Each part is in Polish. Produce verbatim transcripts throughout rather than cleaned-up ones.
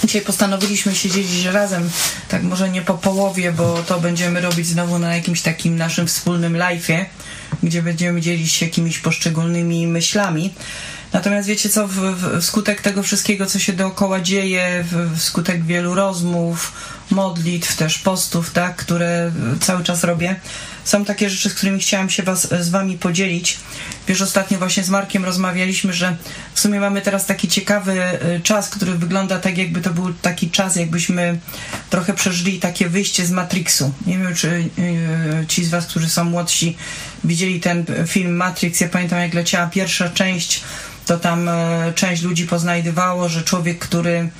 Dzisiaj postanowiliśmy się dzielić razem, tak może nie po połowie, bo to będziemy robić znowu na jakimś takim naszym wspólnym live'ie, gdzie będziemy dzielić się jakimiś poszczególnymi myślami. Natomiast wiecie co, w, w, wskutek tego wszystkiego, co się dookoła dzieje, w, wskutek wielu rozmów, modlitw, też postów, tak, które cały czas robię, są takie rzeczy, z którymi chciałam się was, z wami podzielić. Wiesz, ostatnio właśnie z Markiem rozmawialiśmy, że w sumie mamy teraz taki ciekawy czas, który wygląda tak, jakby to był taki czas, jakbyśmy trochę przeżyli takie wyjście z Matrixu. Nie wiem, czy ci z was, którzy są młodsi, widzieli ten film Matrix. Ja pamiętam, jak leciała pierwsza część, to tam część ludzi poznajdywało, że człowiek, który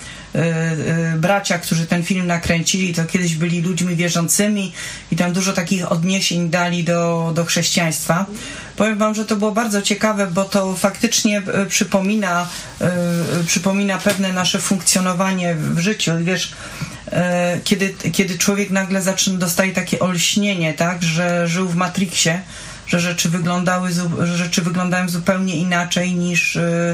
bracia, którzy ten film nakręcili, to kiedyś byli ludźmi wierzącymi i tam dużo takich odniesień dali do, do chrześcijaństwa. Powiem wam, że to było bardzo ciekawe, bo to faktycznie przypomina, przypomina pewne nasze funkcjonowanie w życiu. Wiesz, kiedy, kiedy człowiek nagle zaczyna, dostaje takie olśnienie, tak, że żył w Matrixie, że rzeczy wyglądały, że rzeczy wyglądają zupełnie inaczej niż,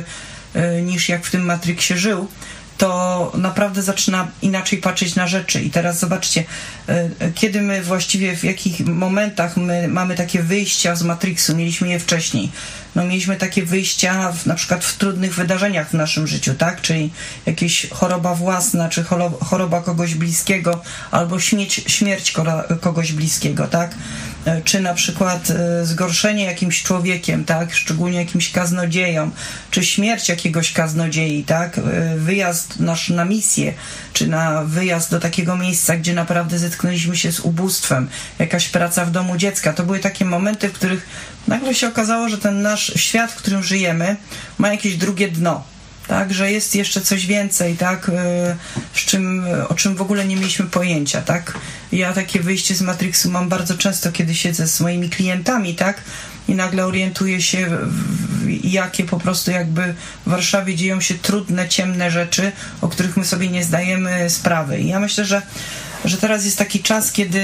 niż jak w tym Matrixie żył, to naprawdę zaczyna inaczej patrzeć na rzeczy. I teraz zobaczcie, kiedy my właściwie, w jakich momentach my mamy takie wyjścia z Matrixu, mieliśmy je wcześniej. No mieliśmy takie wyjścia w, na przykład w trudnych wydarzeniach w naszym życiu, tak? Czyli jakieś choroba własna, czy choroba kogoś bliskiego, albo śmierć, śmierć kogoś bliskiego, tak? Czy na przykład zgorszenie jakimś człowiekiem, tak? Szczególnie jakimś kaznodzieją, czy śmierć jakiegoś kaznodziei, tak? Wyjazd nasz na misję, czy na wyjazd do takiego miejsca, gdzie naprawdę zetknęliśmy się z ubóstwem, jakaś praca w domu dziecka. To były takie momenty, w których nagle się okazało, że ten nasz świat, w którym żyjemy, ma jakieś drugie dno, tak, że jest jeszcze coś więcej, tak, z czym, o czym w ogóle nie mieliśmy pojęcia, tak. Ja takie wyjście z Matrixu mam bardzo często, kiedy siedzę z moimi klientami, tak, i nagle orientuję się, jakie po prostu jakby w Warszawie dzieją się trudne, ciemne rzeczy, o których my sobie nie zdajemy sprawy. I ja myślę, że że teraz jest taki czas, kiedy,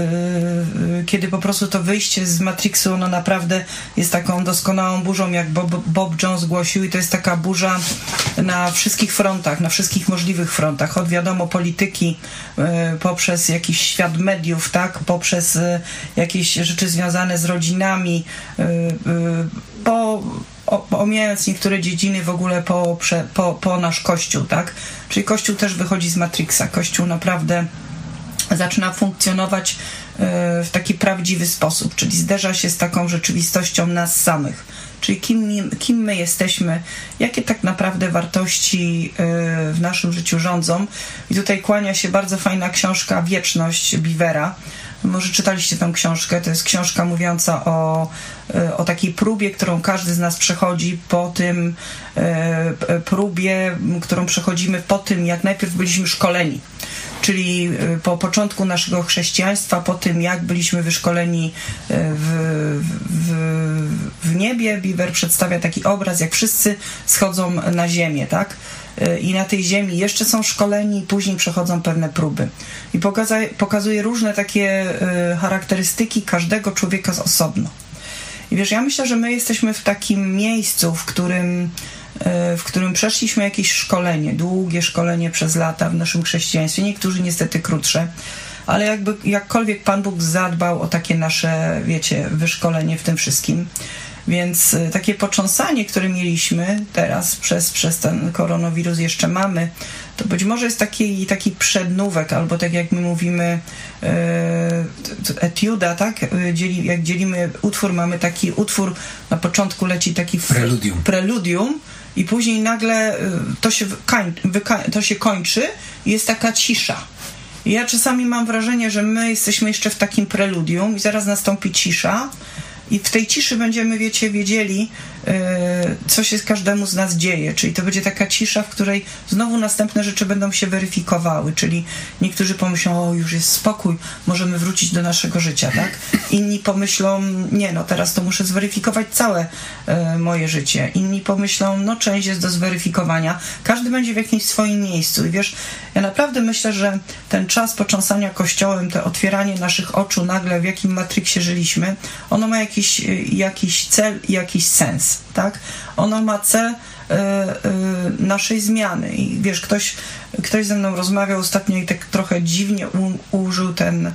yy, kiedy po prostu to wyjście z Matrixu, no naprawdę jest taką doskonałą burzą, jak Bob, Bob Jones głosił, i to jest taka burza na wszystkich frontach, na wszystkich możliwych frontach, od wiadomo polityki, yy, poprzez jakiś świat mediów, tak, poprzez yy, jakieś rzeczy związane z rodzinami, yy, yy, po omijając niektóre dziedziny, w ogóle po, po, po nasz Kościół, tak? Czyli Kościół też wychodzi z Matrixa. Kościół naprawdę zaczyna funkcjonować w taki prawdziwy sposób, czyli zderza się z taką rzeczywistością nas samych. Czyli kim, kim my jesteśmy, jakie tak naprawdę wartości w naszym życiu rządzą. I tutaj kłania się bardzo fajna książka Wieczność Beavera. Może czytaliście tę książkę, to jest książka mówiąca o, o takiej próbie, którą każdy z nas przechodzi po tym, próbie, którą przechodzimy po tym, jak najpierw byliśmy szkoleni. Czyli po początku naszego chrześcijaństwa, po tym jak byliśmy wyszkoleni w, w, w niebie, Beaver przedstawia taki obraz, jak wszyscy schodzą na ziemię, tak? I na tej ziemi jeszcze są szkoleni i później przechodzą pewne próby. I pokazuje, pokazuje różne takie charakterystyki każdego człowieka z osobno. I wiesz, ja myślę, że my jesteśmy w takim miejscu, w którym w którym przeszliśmy jakieś szkolenie, długie szkolenie przez lata w naszym chrześcijaństwie, niektórzy niestety krótsze, ale jakby jakkolwiek Pan Bóg zadbał o takie nasze, wiecie, wyszkolenie w tym wszystkim. Więc takie począsanie, które mieliśmy teraz przez, przez ten koronawirus jeszcze mamy, to być może jest taki, taki przednówek, albo tak jak my mówimy e, etiuda, tak? Dzieli, jak dzielimy utwór, mamy taki utwór, na początku leci taki preludium, preludium i później nagle to się, wykań, wyka, to się kończy i jest taka cisza. I ja czasami mam wrażenie, że my jesteśmy jeszcze w takim preludium i zaraz nastąpi cisza. I w tej ciszy będziemy, wiecie, wiedzieli, yy, co się z każdemu z nas dzieje. Czyli to będzie taka cisza, w której znowu następne rzeczy będą się weryfikowały. Czyli niektórzy pomyślą, o, już jest spokój, możemy wrócić do naszego życia, tak? Inni pomyślą, nie, no teraz to muszę zweryfikować całe yy, moje życie. Inni pomyślą, no część jest do zweryfikowania. Każdy będzie w jakimś swoim miejscu. I wiesz, ja naprawdę myślę, że ten czas począsania Kościołem, to otwieranie naszych oczu nagle, w jakim Matrixie żyliśmy, ono ma jakiś Jakiś, jakiś cel i jakiś sens, tak? Ono ma cel naszej zmiany. I wiesz, ktoś, ktoś ze mną rozmawiał ostatnio i tak trochę dziwnie u, użył ten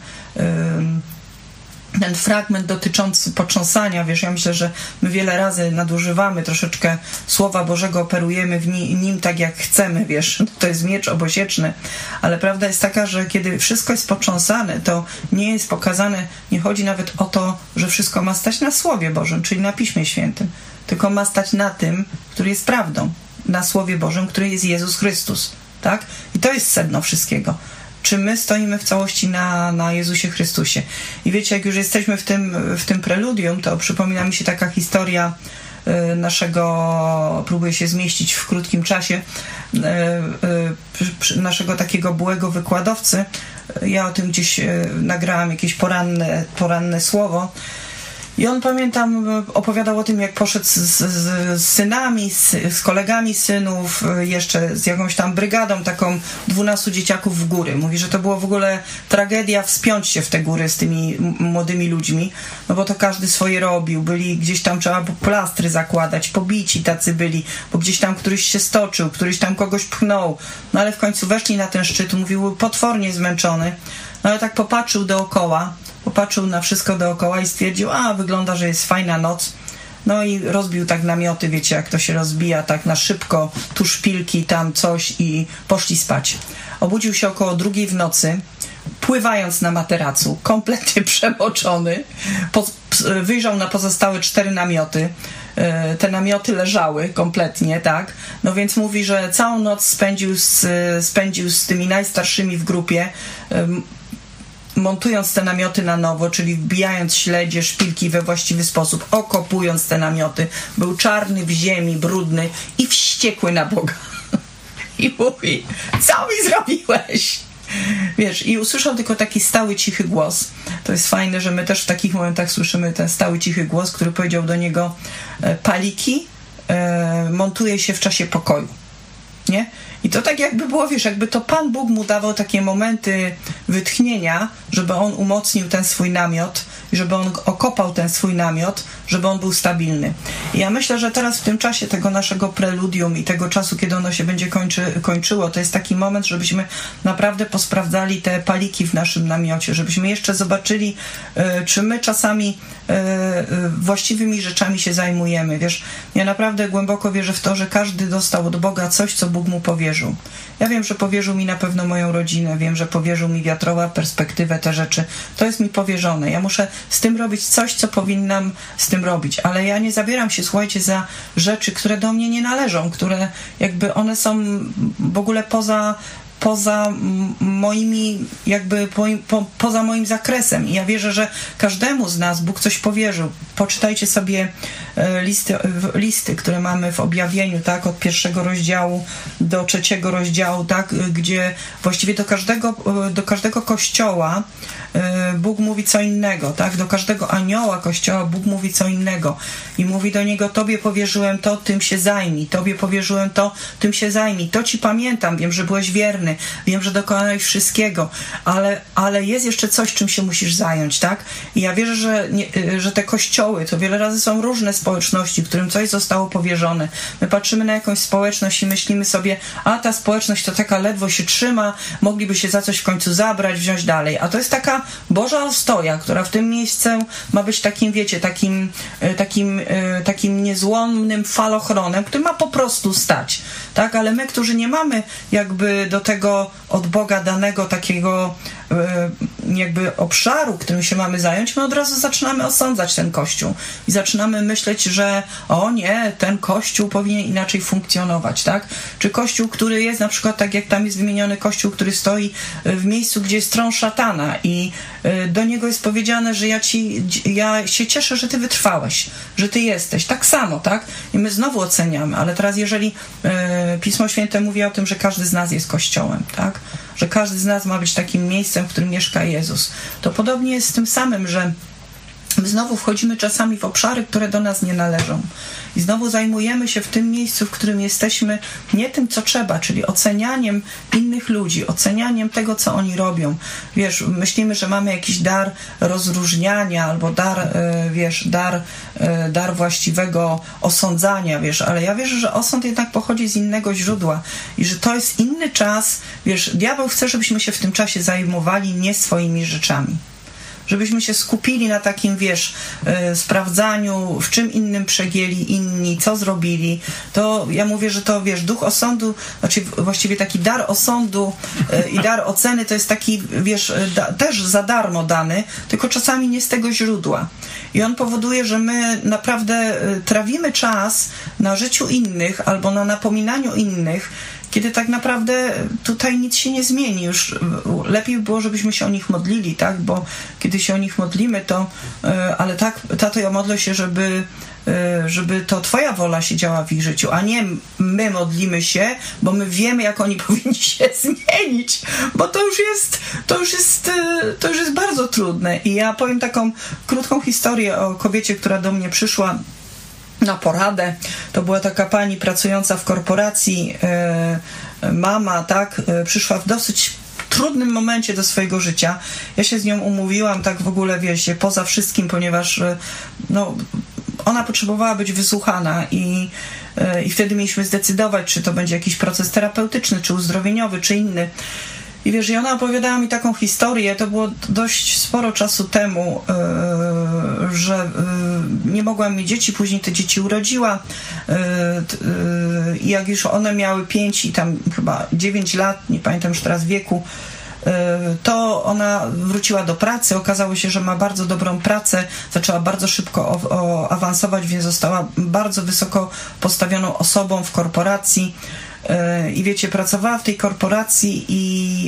ten fragment dotyczący potrząsania, wiesz, ja myślę, że my wiele razy nadużywamy troszeczkę Słowa Bożego, operujemy w nim, nim tak jak chcemy, wiesz, to jest miecz obosieczny, ale prawda jest taka, że kiedy wszystko jest potrząsane, to nie jest pokazane, nie chodzi nawet o to, że wszystko ma stać na Słowie Bożym, czyli na Piśmie Świętym, tylko ma stać na tym, który jest prawdą, na Słowie Bożym, który jest Jezus Chrystus, tak? I to jest sedno wszystkiego. Czy my stoimy w całości na, na Jezusie Chrystusie. I wiecie, jak już jesteśmy w tym, w tym preludium, to przypomina mi się taka historia y, naszego, próbuję się zmieścić w krótkim czasie, y, y, naszego takiego byłego wykładowcy. Ja o tym gdzieś y, nagrałam jakieś poranne, poranne słowo. I on, pamiętam, opowiadał o tym, jak poszedł z, z, z synami, z, z kolegami synów, jeszcze z jakąś tam brygadą, taką dwunastu dzieciaków w góry. Mówi, że to było w ogóle tragedia wspiąć się w te góry z tymi młodymi ludźmi, no bo to każdy swoje robił. Byli gdzieś tam, trzeba plastry zakładać, pobici tacy byli, bo gdzieś tam któryś się stoczył, któryś tam kogoś pchnął. No ale w końcu weszli na ten szczyt, mówił, był potwornie zmęczony. No ale tak popatrzył dookoła, popatrzył na wszystko dookoła i stwierdził, a wygląda, że jest fajna noc. No i rozbił tak namioty, wiecie, jak to się rozbija, tak na szybko, tu szpilki, tam coś i poszli spać. Obudził się około drugiej w nocy, pływając na materacu, kompletnie przemoczony, po, wyjrzał na pozostałe cztery namioty. Te namioty leżały kompletnie, tak? No więc mówi, że całą noc spędził z, spędził z tymi najstarszymi w grupie, montując te namioty na nowo, czyli wbijając śledzie, szpilki we właściwy sposób, okopując te namioty. Był czarny w ziemi, brudny i wściekły na Boga. I mówi, co mi zrobiłeś? Wiesz, i usłyszał tylko taki stały, cichy głos. To jest fajne, że my też w takich momentach słyszymy ten stały, cichy głos, który powiedział do niego, paliki e, montuje się w czasie pokoju. Nie? I to tak jakby było, wiesz, jakby to Pan Bóg mu dawał takie momenty wytchnienia, żeby on umocnił ten swój namiot, żeby on okopał ten swój namiot, żeby on był stabilny. I ja myślę, że teraz w tym czasie tego naszego preludium i tego czasu, kiedy ono się będzie kończy, kończyło, to jest taki moment, żebyśmy naprawdę posprawdzali te paliki w naszym namiocie, żebyśmy jeszcze zobaczyli, y, czy my czasami y, y, właściwymi rzeczami się zajmujemy. Wiesz, ja naprawdę głęboko wierzę w to, że każdy dostał od Boga coś, co Bóg mu powierzył. Ja wiem, że powierzył mi na pewno moją rodzinę, wiem, że powierzył mi wiatrowa, perspektywę, te rzeczy. To jest mi powierzone. Ja muszę z tym robić coś, co powinnam z tym robić, ale ja nie zabieram się, słuchajcie, za rzeczy, które do mnie nie należą, które jakby one są w ogóle poza poza moimi, jakby po, po, poza moim zakresem. I ja wierzę, że każdemu z nas Bóg coś powierzył. Poczytajcie sobie listy, listy, które mamy w objawieniu, tak, od pierwszego rozdziału do trzeciego rozdziału, tak, gdzie właściwie do każdego, do każdego kościoła Bóg mówi co innego, tak, do każdego anioła kościoła Bóg mówi co innego i mówi do niego, tobie powierzyłem to, tym się zajmij, tobie powierzyłem to, tym się zajmij, to ci pamiętam, wiem, że byłeś wierny, wiem, że dokonałeś wszystkiego, ale, ale jest jeszcze coś, czym się musisz zająć, tak? I ja wierzę, że, nie, że te kościoły, to wiele razy są różne społeczności, którym coś zostało powierzone. My patrzymy na jakąś społeczność i myślimy sobie, a ta społeczność to taka ledwo się trzyma, mogliby się za coś w końcu zabrać, wziąć dalej. A to jest taka Boża ostoja, która w tym miejscu ma być takim, wiecie, takim, takim, takim niezłomnym falochronem, który ma po prostu stać, tak? Ale my, którzy nie mamy jakby do tego od Boga danego takiego jakby obszaru, którym się mamy zająć, my od razu zaczynamy osądzać ten Kościół i zaczynamy myśleć, że o nie, ten Kościół powinien inaczej funkcjonować, tak? Czy Kościół, który jest na przykład, tak jak tam jest wymieniony Kościół, który stoi w miejscu, gdzie jest tron szatana i do niego jest powiedziane, że ja ci, ja się cieszę, że ty wytrwałeś, że ty jesteś. Tak samo, tak? I my znowu oceniamy, ale teraz jeżeli e, Pismo Święte mówi o tym, że każdy z nas jest Kościołem, tak? Że każdy z nas ma być takim miejscem, w którym mieszka Jezus. To podobnie jest z tym samym, że my znowu wchodzimy czasami w obszary, które do nas nie należą. I znowu zajmujemy się w tym miejscu, w którym jesteśmy, nie tym, co trzeba, czyli ocenianiem innych ludzi, ocenianiem tego, co oni robią. Wiesz, myślimy, że mamy jakiś dar rozróżniania albo dar, wiesz, dar, dar właściwego osądzania, wiesz, ale ja wierzę, że osąd jednak pochodzi z innego źródła i że to jest inny czas. Wiesz, diabeł chce, żebyśmy się w tym czasie zajmowali nie swoimi rzeczami. Żebyśmy się skupili na takim, wiesz, yy, sprawdzaniu, w czym innym przegięli inni, co zrobili. To ja mówię, że to, wiesz, duch osądu, znaczy właściwie taki dar osądu yy, i dar oceny to jest taki, wiesz, da, też za darmo dany, tylko czasami nie z tego źródła. I on powoduje, że my naprawdę yy, trawimy czas na życiu innych albo na napominaniu innych, kiedy tak naprawdę tutaj nic się nie zmieni. Już lepiej by było, żebyśmy się o nich modlili, tak? Bo kiedy się o nich modlimy, to ale tak, tato, ja modlę się, żeby żeby to Twoja wola się działa w ich życiu, a nie my modlimy się, bo my wiemy, jak oni powinni się zmienić, bo to już jest to już jest, to już jest bardzo trudne. I ja powiem taką krótką historię o kobiecie, która do mnie przyszła na poradę. To była taka pani pracująca w korporacji, yy, mama, tak, yy, przyszła w dosyć trudnym momencie do swojego życia. Ja się z nią umówiłam, tak w ogóle, wiecie, poza wszystkim, ponieważ yy, no, ona potrzebowała być wysłuchana i, yy, i wtedy mieliśmy zdecydować, czy to będzie jakiś proces terapeutyczny, czy uzdrowieniowy, czy inny. I wiesz, i ona opowiadała mi taką historię, to było dość sporo czasu temu, yy, że yy, nie mogłam mieć dzieci, później te dzieci urodziła i yy, yy, jak już one miały pięć i tam chyba dziewięć lat, nie pamiętam już teraz wieku, yy, to ona wróciła do pracy, okazało się, że ma bardzo dobrą pracę, zaczęła bardzo szybko o, o awansować, więc została bardzo wysoko postawioną osobą w korporacji. I wiecie, pracowała w tej korporacji i,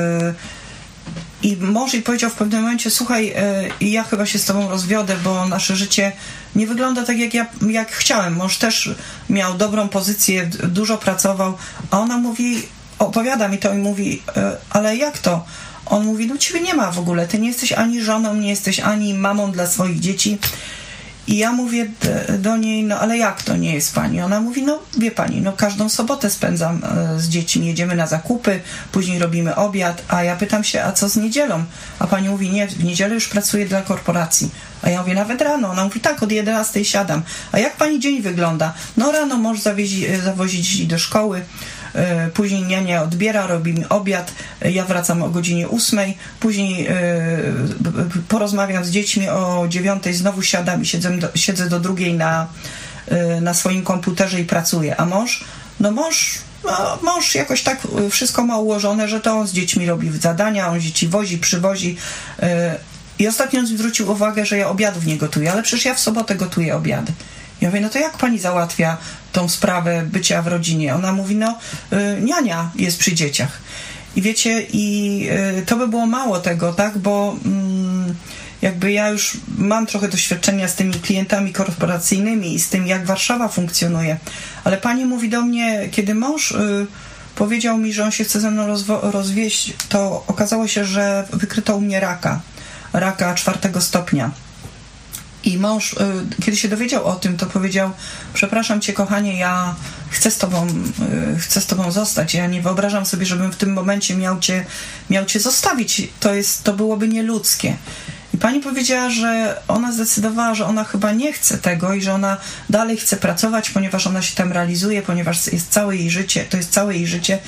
i mąż jej powiedział w pewnym momencie: słuchaj, ja chyba się z tobą rozwiodę, bo nasze życie nie wygląda tak, jak ja jak chciałem. Mąż też miał dobrą pozycję, dużo pracował, a ona mówi, opowiada mi to i mówi: ale jak to? On mówi: no ciebie nie ma w ogóle, ty nie jesteś ani żoną, nie jesteś ani mamą dla swoich dzieci. I ja mówię do niej: no ale jak to nie jest pani? Ona mówi: no wie pani, no każdą sobotę spędzam z dziećmi, jedziemy na zakupy, później robimy obiad, a ja pytam się: a co z niedzielą? A pani mówi: nie, w niedzielę już pracuję dla korporacji. A ja mówię: nawet rano. Ona mówi: tak, od jedenastej siadam. A jak pani dzień wygląda? No rano mąż zawiezi, zawozi dzieci do szkoły, później niania odbiera, robimy obiad, ja wracam o godzinie ósmej, później yy, porozmawiam z dziećmi, o dziewiątej znowu siadam i siedzę do, siedzę do drugiej na, yy, na swoim komputerze i pracuję. A mąż? No mąż, no, mąż jakoś tak wszystko ma ułożone, że to on z dziećmi robi zadania, on dzieci wozi, przywozi. Yy, I ostatnio on zwrócił uwagę, że ja obiadów nie gotuję, ale przecież ja w sobotę gotuję obiady. Ja mówię: no to jak pani załatwia tą sprawę bycia w rodzinie? Ona mówi: no y, niania jest przy dzieciach. I wiecie, i y, to by było mało tego, tak, bo y, jakby ja już mam trochę doświadczenia z tymi klientami korporacyjnymi i z tym, jak Warszawa funkcjonuje, ale pani mówi do mnie, kiedy mąż y, powiedział mi, że on się chce ze mną rozwo- rozwieść, to okazało się, że wykryto u mnie raka, raka czwartego stopnia. I mąż, kiedy się dowiedział o tym, to powiedział: przepraszam cię, kochanie, ja chcę z tobą, chcę z tobą zostać. Ja nie wyobrażam sobie, żebym w tym momencie miał cię, miał cię zostawić. To jest, to byłoby nieludzkie. I pani powiedziała, że ona zdecydowała, że ona chyba nie chce tego i że ona dalej chce pracować, ponieważ ona się tam realizuje, ponieważ jest całe jej życie, to jest całe jej życie.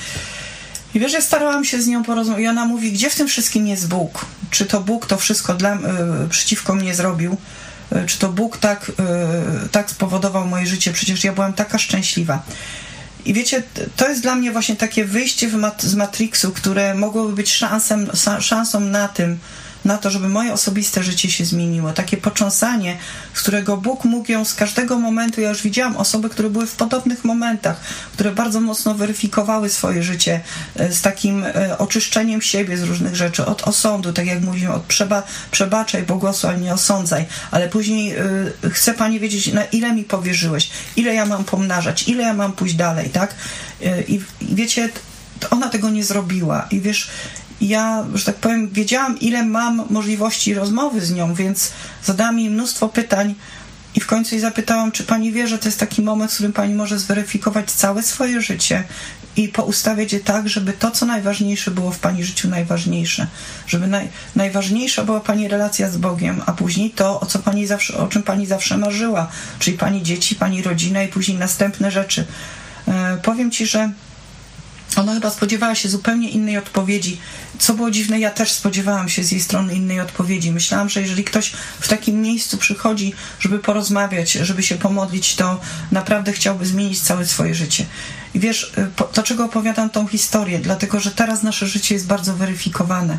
I wiesz, ja starałam się z nią porozmawiać i ona mówi: gdzie w tym wszystkim jest Bóg? Czy to Bóg to wszystko dla, yy, przeciwko mnie zrobił? Czy to Bóg tak, yy, tak spowodował moje życie? Przecież ja byłam taka szczęśliwa. I wiecie, to jest dla mnie właśnie takie wyjście w mat- z Matrixu, które mogłoby być szansem, szansą na tym, na to, żeby moje osobiste życie się zmieniło. Takie począsanie, z którego Bóg mógł ją z każdego momentu. Ja już widziałam osoby, które były w podobnych momentach, które bardzo mocno weryfikowały swoje życie z takim oczyszczeniem siebie z różnych rzeczy, od osądu, tak jak mówimy, od przeba- przebaczaj, błogosław, nie osądzaj, ale później y, chcę Panie wiedzieć, na ile mi powierzyłeś, ile ja mam pomnażać, ile ja mam pójść dalej, tak? Y, i, i wiecie, ona tego nie zrobiła i wiesz, I ja, że tak powiem, wiedziałam, ile mam możliwości rozmowy z nią, więc zadałam jej mnóstwo pytań i w końcu jej zapytałam, czy pani wie, że to jest taki moment, w którym pani może zweryfikować całe swoje życie i poustawiać je tak, żeby to, co najważniejsze, było w pani życiu najważniejsze. Żeby naj, najważniejsza była pani relacja z Bogiem, a później to, o, co pani zawsze, o czym pani zawsze marzyła, czyli pani dzieci, pani rodzina i później następne rzeczy. E, powiem ci, że ona chyba spodziewała się zupełnie innej odpowiedzi. Co było dziwne, ja też spodziewałam się z jej strony innej odpowiedzi. Myślałam, że jeżeli ktoś w takim miejscu przychodzi, żeby porozmawiać, żeby się pomodlić, to naprawdę chciałby zmienić całe swoje życie. I wiesz, dlaczego opowiadam tą historię? Dlatego, że teraz nasze życie jest bardzo weryfikowane.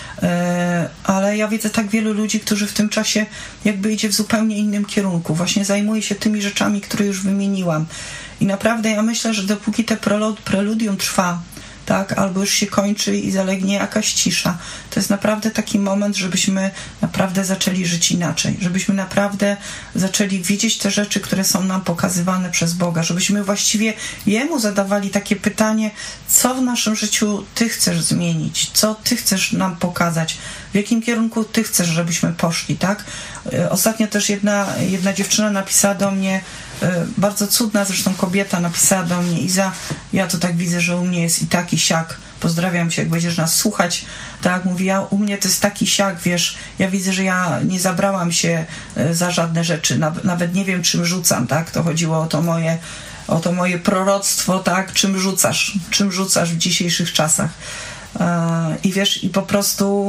Ale ja widzę tak wielu ludzi, którzy w tym czasie jakby idzie w zupełnie innym kierunku. Właśnie zajmuje się tymi rzeczami, które już wymieniłam. I naprawdę ja myślę, że dopóki te preludium trwa, tak, albo już się kończy i zalegnie jakaś cisza, to jest naprawdę taki moment, żebyśmy naprawdę zaczęli żyć inaczej, żebyśmy naprawdę zaczęli widzieć te rzeczy, które są nam pokazywane przez Boga, żebyśmy właściwie Jemu zadawali takie pytanie, co w naszym życiu Ty chcesz zmienić, co Ty chcesz nam pokazać, w jakim kierunku Ty chcesz, żebyśmy poszli, tak? Ostatnio też jedna, jedna dziewczyna napisała do mnie, bardzo cudna zresztą kobieta, napisała do mnie: Iza, ja to tak widzę, że u mnie jest i tak i siak, pozdrawiam cię, jak będziesz nas słuchać, tak, mówi, ja, u mnie to jest taki siak, wiesz, ja widzę, że ja nie zabrałam się za żadne rzeczy, nawet nie wiem, czym rzucam, tak, to chodziło o to moje, o to moje proroctwo, tak, czym rzucasz, czym rzucasz w dzisiejszych czasach. I wiesz, i po prostu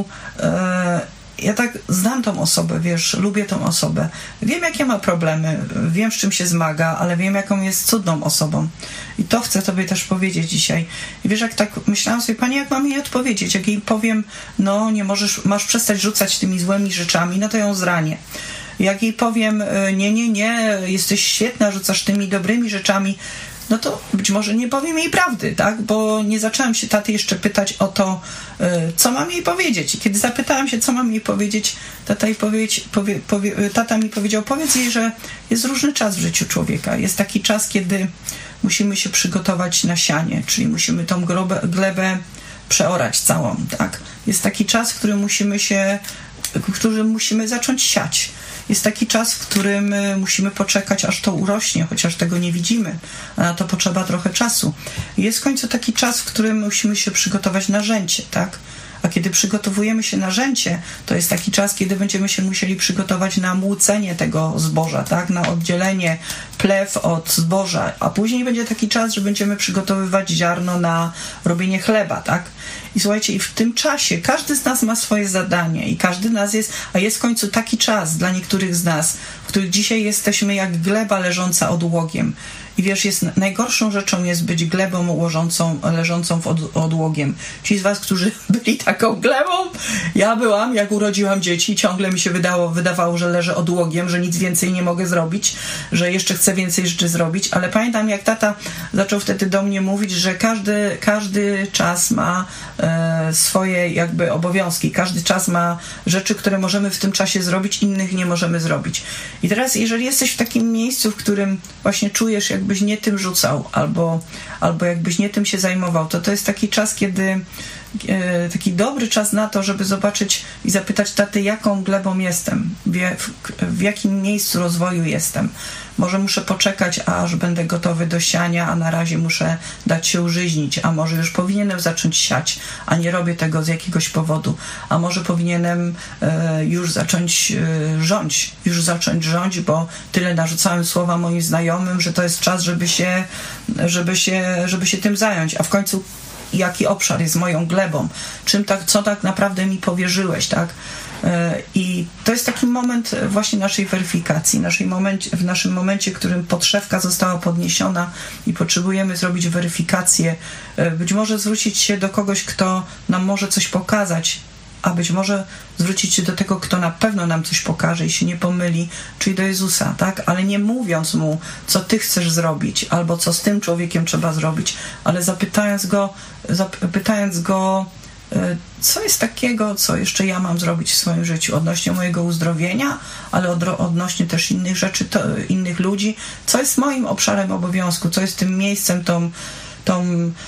ja tak znam tą osobę, wiesz, lubię tą osobę. Wiem, jakie ma problemy, wiem, z czym się zmaga, ale wiem, jaką jest cudną osobą. I to chcę tobie też powiedzieć dzisiaj. I wiesz, jak tak myślałam sobie, Panie, jak mam jej odpowiedzieć? Jak jej powiem, no nie możesz, masz przestać rzucać tymi złymi rzeczami, no to ją zranię. Jak jej powiem, nie, nie, nie, jesteś świetna, rzucasz tymi dobrymi rzeczami, no to być może nie powiem jej prawdy, tak? Bo nie zaczęłam się taty jeszcze pytać o to, co mam jej powiedzieć. I kiedy zapytałam się, co mam jej powiedzieć, tata, jej powiedzieć, powie, powie, tata mi powiedział, powiedz jej, że jest różny czas w życiu człowieka. Jest taki czas, kiedy musimy się przygotować na sianie, czyli musimy tą glebę, glebę przeorać całą, tak? Jest taki czas, w którym musimy się, w którym musimy zacząć siać. Jest taki czas, w którym musimy poczekać, aż to urośnie, chociaż tego nie widzimy, a na to potrzeba trochę czasu. Jest w końcu taki czas, w którym musimy się przygotować na żęcie, tak? A kiedy przygotowujemy się na żęcie, to jest taki czas, kiedy będziemy się musieli przygotować na młócenie tego zboża, tak? Na oddzielenie plew od zboża, a później będzie taki czas, że będziemy przygotowywać ziarno na robienie chleba, tak? I słuchajcie, i w tym czasie każdy z nas ma swoje zadanie i każdy z nas jest, a jest w końcu taki czas dla niektórych z nas, w których dzisiaj jesteśmy jak gleba leżąca odłogiem. I wiesz, jest, najgorszą rzeczą jest być glebą ułożącą, leżącą w od, odłogiem. Ci z was, którzy byli taką glebą, ja byłam, jak urodziłam dzieci, ciągle mi się wydało, wydawało, że leżę odłogiem, że nic więcej nie mogę zrobić, że jeszcze chcę więcej rzeczy zrobić, ale pamiętam, jak tata zaczął wtedy do mnie mówić, że każdy, każdy czas ma e, swoje jakby obowiązki, każdy czas ma rzeczy, które możemy w tym czasie zrobić, innych nie możemy zrobić. I teraz, jeżeli jesteś w takim miejscu, w którym właśnie czujesz, jak jakbyś nie tym rzucał, albo, albo jakbyś nie tym się zajmował, to to jest taki czas, kiedy e, taki dobry czas na to, żeby zobaczyć i zapytać taty, jaką glebą jestem, w, w, w jakim miejscu rozwoju jestem. Może muszę poczekać, aż będę gotowy do siania, a na razie muszę dać się użyźnić, a może już powinienem zacząć siać, a nie robię tego z jakiegoś powodu, a może powinienem e, już zacząć e, rządź, już zacząć rządzić, bo tyle narzucałem słowa moim znajomym, że to jest czas, żeby się, żeby się, żeby się tym zająć, a w końcu jaki obszar jest moją glebą, czym tak, co tak naprawdę mi powierzyłeś, tak? I to jest taki moment właśnie naszej weryfikacji, naszej momencie, w naszym momencie, w którym podszewka została podniesiona i potrzebujemy zrobić weryfikację, być może zwrócić się do kogoś, kto nam może coś pokazać, a być może zwrócić się do tego, kto na pewno nam coś pokaże i się nie pomyli, czyli do Jezusa, tak? Ale nie mówiąc mu, co ty chcesz zrobić, albo co z tym człowiekiem trzeba zrobić, ale zapytając go, zapytając go, co jest takiego, co jeszcze ja mam zrobić w swoim życiu odnośnie mojego uzdrowienia, ale odnośnie też innych rzeczy, to, innych ludzi, co jest moim obszarem obowiązku, co jest tym miejscem, tą, tą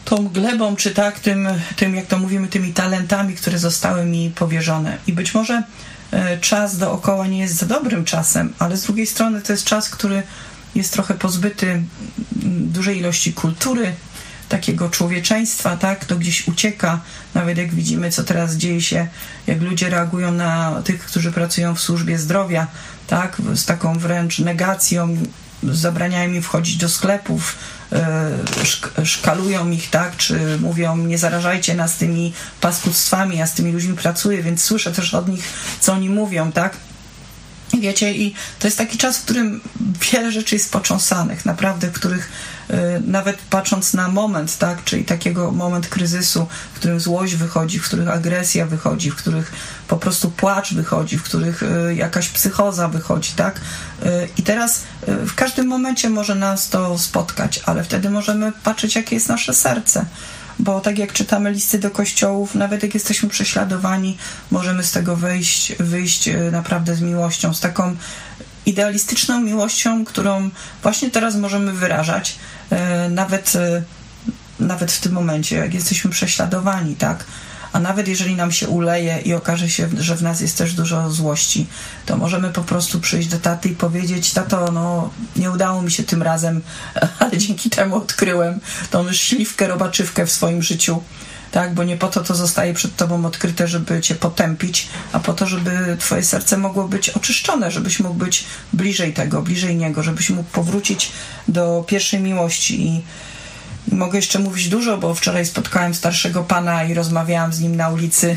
tą glebą, czy tak, tym, tym, jak to mówimy, tymi talentami, które zostały mi powierzone. I być może e, czas dookoła nie jest za dobrym czasem, ale z drugiej strony to jest czas, który jest trochę pozbyty dużej ilości kultury, takiego człowieczeństwa, tak, to gdzieś ucieka, nawet jak widzimy, co teraz dzieje się, jak ludzie reagują na tych, którzy pracują w służbie zdrowia, tak, z taką wręcz negacją, zabraniają im wchodzić do sklepów, szk- szkalują ich, tak, czy mówią, nie zarażajcie nas tymi paskudztwami, ja z tymi ludźmi pracuję, więc słyszę też od nich, co oni mówią, tak. Wiecie, i to jest taki czas, w którym wiele rzeczy jest począsanych, naprawdę, w których y, nawet patrząc na moment, tak, czyli takiego moment kryzysu, w którym złość wychodzi, w których agresja wychodzi, w których po prostu płacz wychodzi, w których y, jakaś psychoza wychodzi, tak, y, i teraz y, w każdym momencie może nas to spotkać, ale wtedy możemy patrzeć, jakie jest nasze serce. Bo tak jak czytamy listy do kościołów, nawet jak jesteśmy prześladowani, możemy z tego wyjść, wyjść naprawdę z miłością, z taką idealistyczną miłością, którą właśnie teraz możemy wyrażać, nawet, nawet w tym momencie, jak jesteśmy prześladowani, tak? A nawet jeżeli nam się uleje i okaże się, że w nas jest też dużo złości, to możemy po prostu przyjść do taty i powiedzieć: tato, no nie udało mi się tym razem, ale dzięki temu odkryłem tą śliwkę, robaczywkę w swoim życiu, tak, bo nie po to to zostaje przed tobą odkryte, żeby cię potępić, a po to, żeby twoje serce mogło być oczyszczone, żebyś mógł być bliżej tego, bliżej niego, żebyś mógł powrócić do pierwszej miłości. I mogę jeszcze mówić dużo, bo wczoraj spotkałem starszego pana i rozmawiałam z nim na ulicy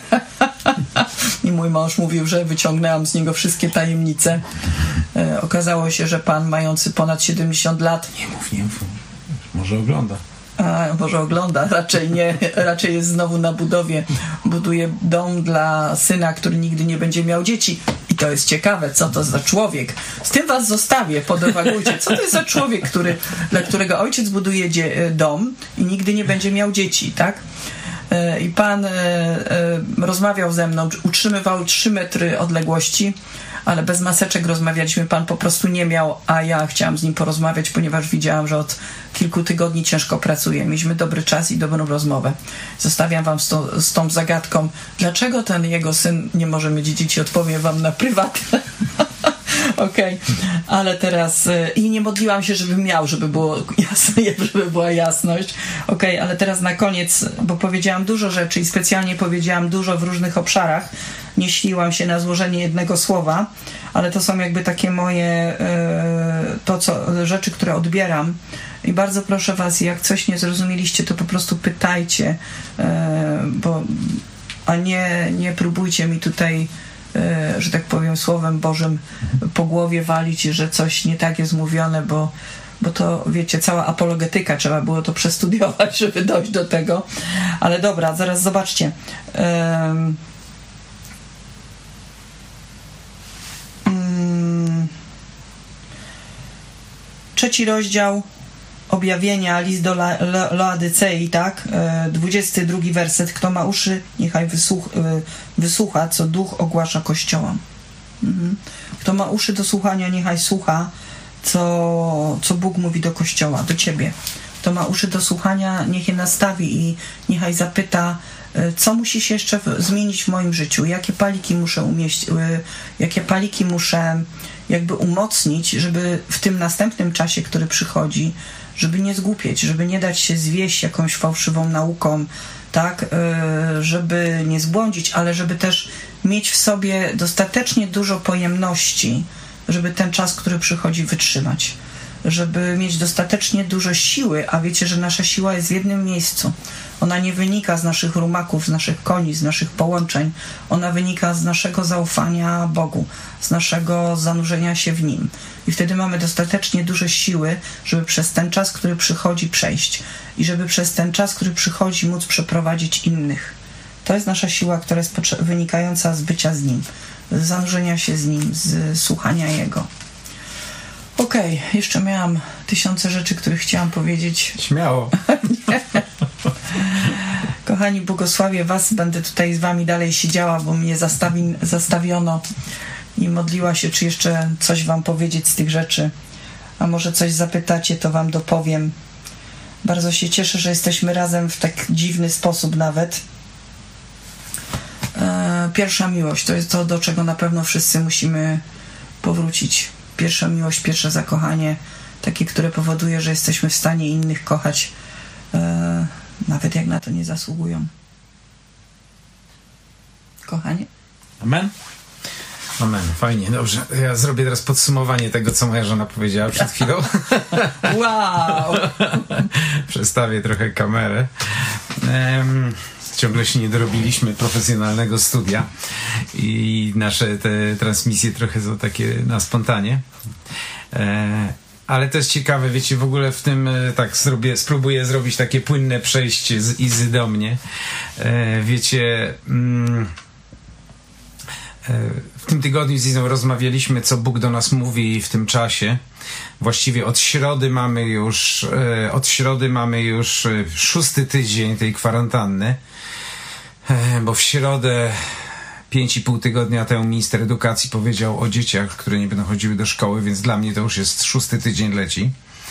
i mój mąż mówił, że wyciągnęłam z niego wszystkie tajemnice. E, okazało się, że pan mający ponad siedemdziesiąt lat... Nie mów, nie mów. Może ogląda. A, może ogląda, raczej nie, raczej jest znowu na budowie. Buduje dom dla syna, który nigdy nie będzie miał dzieci. I to jest ciekawe, co to za człowiek. Z tym was zostawię, podewagujcie. Co to jest za człowiek, który, dla którego ojciec buduje dzie- dom i nigdy nie będzie miał dzieci, tak? I pan e, e, rozmawiał ze mną, utrzymywał trzy metry odległości, ale bez maseczek rozmawialiśmy, pan po prostu nie miał, a ja chciałam z nim porozmawiać, ponieważ widziałam, że od kilku tygodni ciężko pracuje. Mieliśmy dobry czas i dobrą rozmowę. Zostawiam wam z, to, z tą zagadką, dlaczego ten jego syn nie może mieć dzieci, odpowiem wam na prywatne. Okej, okay. Ale teraz i nie modliłam się, żeby miał, żeby było jasne, żeby była jasność. Okej, okay, ale teraz na koniec, bo powiedziałam dużo rzeczy i specjalnie powiedziałam dużo w różnych obszarach. Nie śliłam się na złożenie jednego słowa, ale to są jakby takie moje to, co, rzeczy, które odbieram. I bardzo proszę was, jak coś nie zrozumieliście, to po prostu pytajcie, bo, a nie, nie próbujcie mi tutaj, że tak powiem, Słowem Bożym po głowie walić, że coś nie tak jest mówione, bo, bo to, wiecie, cała apologetyka, trzeba było to przestudiować, żeby dojść do tego. Ale dobra, zaraz zobaczcie. Um, um, trzeci rozdział Objawienia, list do La- La- Laodycei, tak? dwudziesty drugi werset. Kto ma uszy, niechaj wysłuch, wysłucha, co Duch ogłasza Kościołom. Mhm. Kto ma uszy do słuchania, niechaj słucha, co, co Bóg mówi do Kościoła, do ciebie. Kto ma uszy do słuchania, niech je nastawi i niechaj zapyta, co musi się jeszcze w, zmienić w moim życiu, jakie paliki muszę umieścić, jakie paliki muszę jakby umocnić, żeby w tym następnym czasie, który przychodzi, żeby nie zgłupieć, żeby nie dać się zwieść jakąś fałszywą nauką, tak, żeby nie zbłądzić, ale żeby też mieć w sobie dostatecznie dużo pojemności, żeby ten czas, który przychodzi, wytrzymać. Żeby mieć dostatecznie dużo siły, a wiecie, że nasza siła jest w jednym miejscu. Ona nie wynika z naszych rumaków, z naszych koni, z naszych połączeń. Ona wynika z naszego zaufania Bogu, z naszego zanurzenia się w Nim. I wtedy mamy dostatecznie dużo siły, żeby przez ten czas, który przychodzi, przejść. I żeby przez ten czas, który przychodzi, móc przeprowadzić innych. To jest nasza siła, która jest wynikająca z bycia z Nim, z zanurzenia się z Nim, z słuchania Jego. Okej, okay, jeszcze miałam tysiące rzeczy, których chciałam powiedzieć. Śmiało. Kochani, błogosławię was. Będę tutaj z wami dalej siedziała, bo mnie zastawi, zastawiono i modliła się, czy jeszcze coś wam powiedzieć z tych rzeczy. A może coś zapytacie, to wam dopowiem. Bardzo się cieszę, że jesteśmy razem w tak dziwny sposób nawet. E, pierwsza miłość to jest to, do czego na pewno wszyscy musimy powrócić. Pierwsza miłość, pierwsze zakochanie, takie, które powoduje, że jesteśmy w stanie innych kochać, e, nawet jak na to nie zasługują. Kochanie? Amen? Amen. Fajnie, dobrze. Ja zrobię teraz podsumowanie tego, co moja żona powiedziała przed chwilą. Wow! Przestawię trochę kamerę. Um, ciągle się nie dorobiliśmy profesjonalnego studia i nasze te transmisje trochę są takie na spontanie. E, ale to jest ciekawe, wiecie, w ogóle w tym tak zrobię, spróbuję zrobić takie płynne przejście z Izy do mnie. E, wiecie... Mm, W tym tygodniu z Izą rozmawialiśmy, co Bóg do nas mówi w tym czasie. Właściwie od środy mamy już od środy mamy już szósty tydzień tej kwarantanny, bo w środę pięć i pół tygodnia temu minister edukacji powiedział o dzieciach, które nie będą chodziły do szkoły, więc dla mnie to już jest szósty tydzień leci.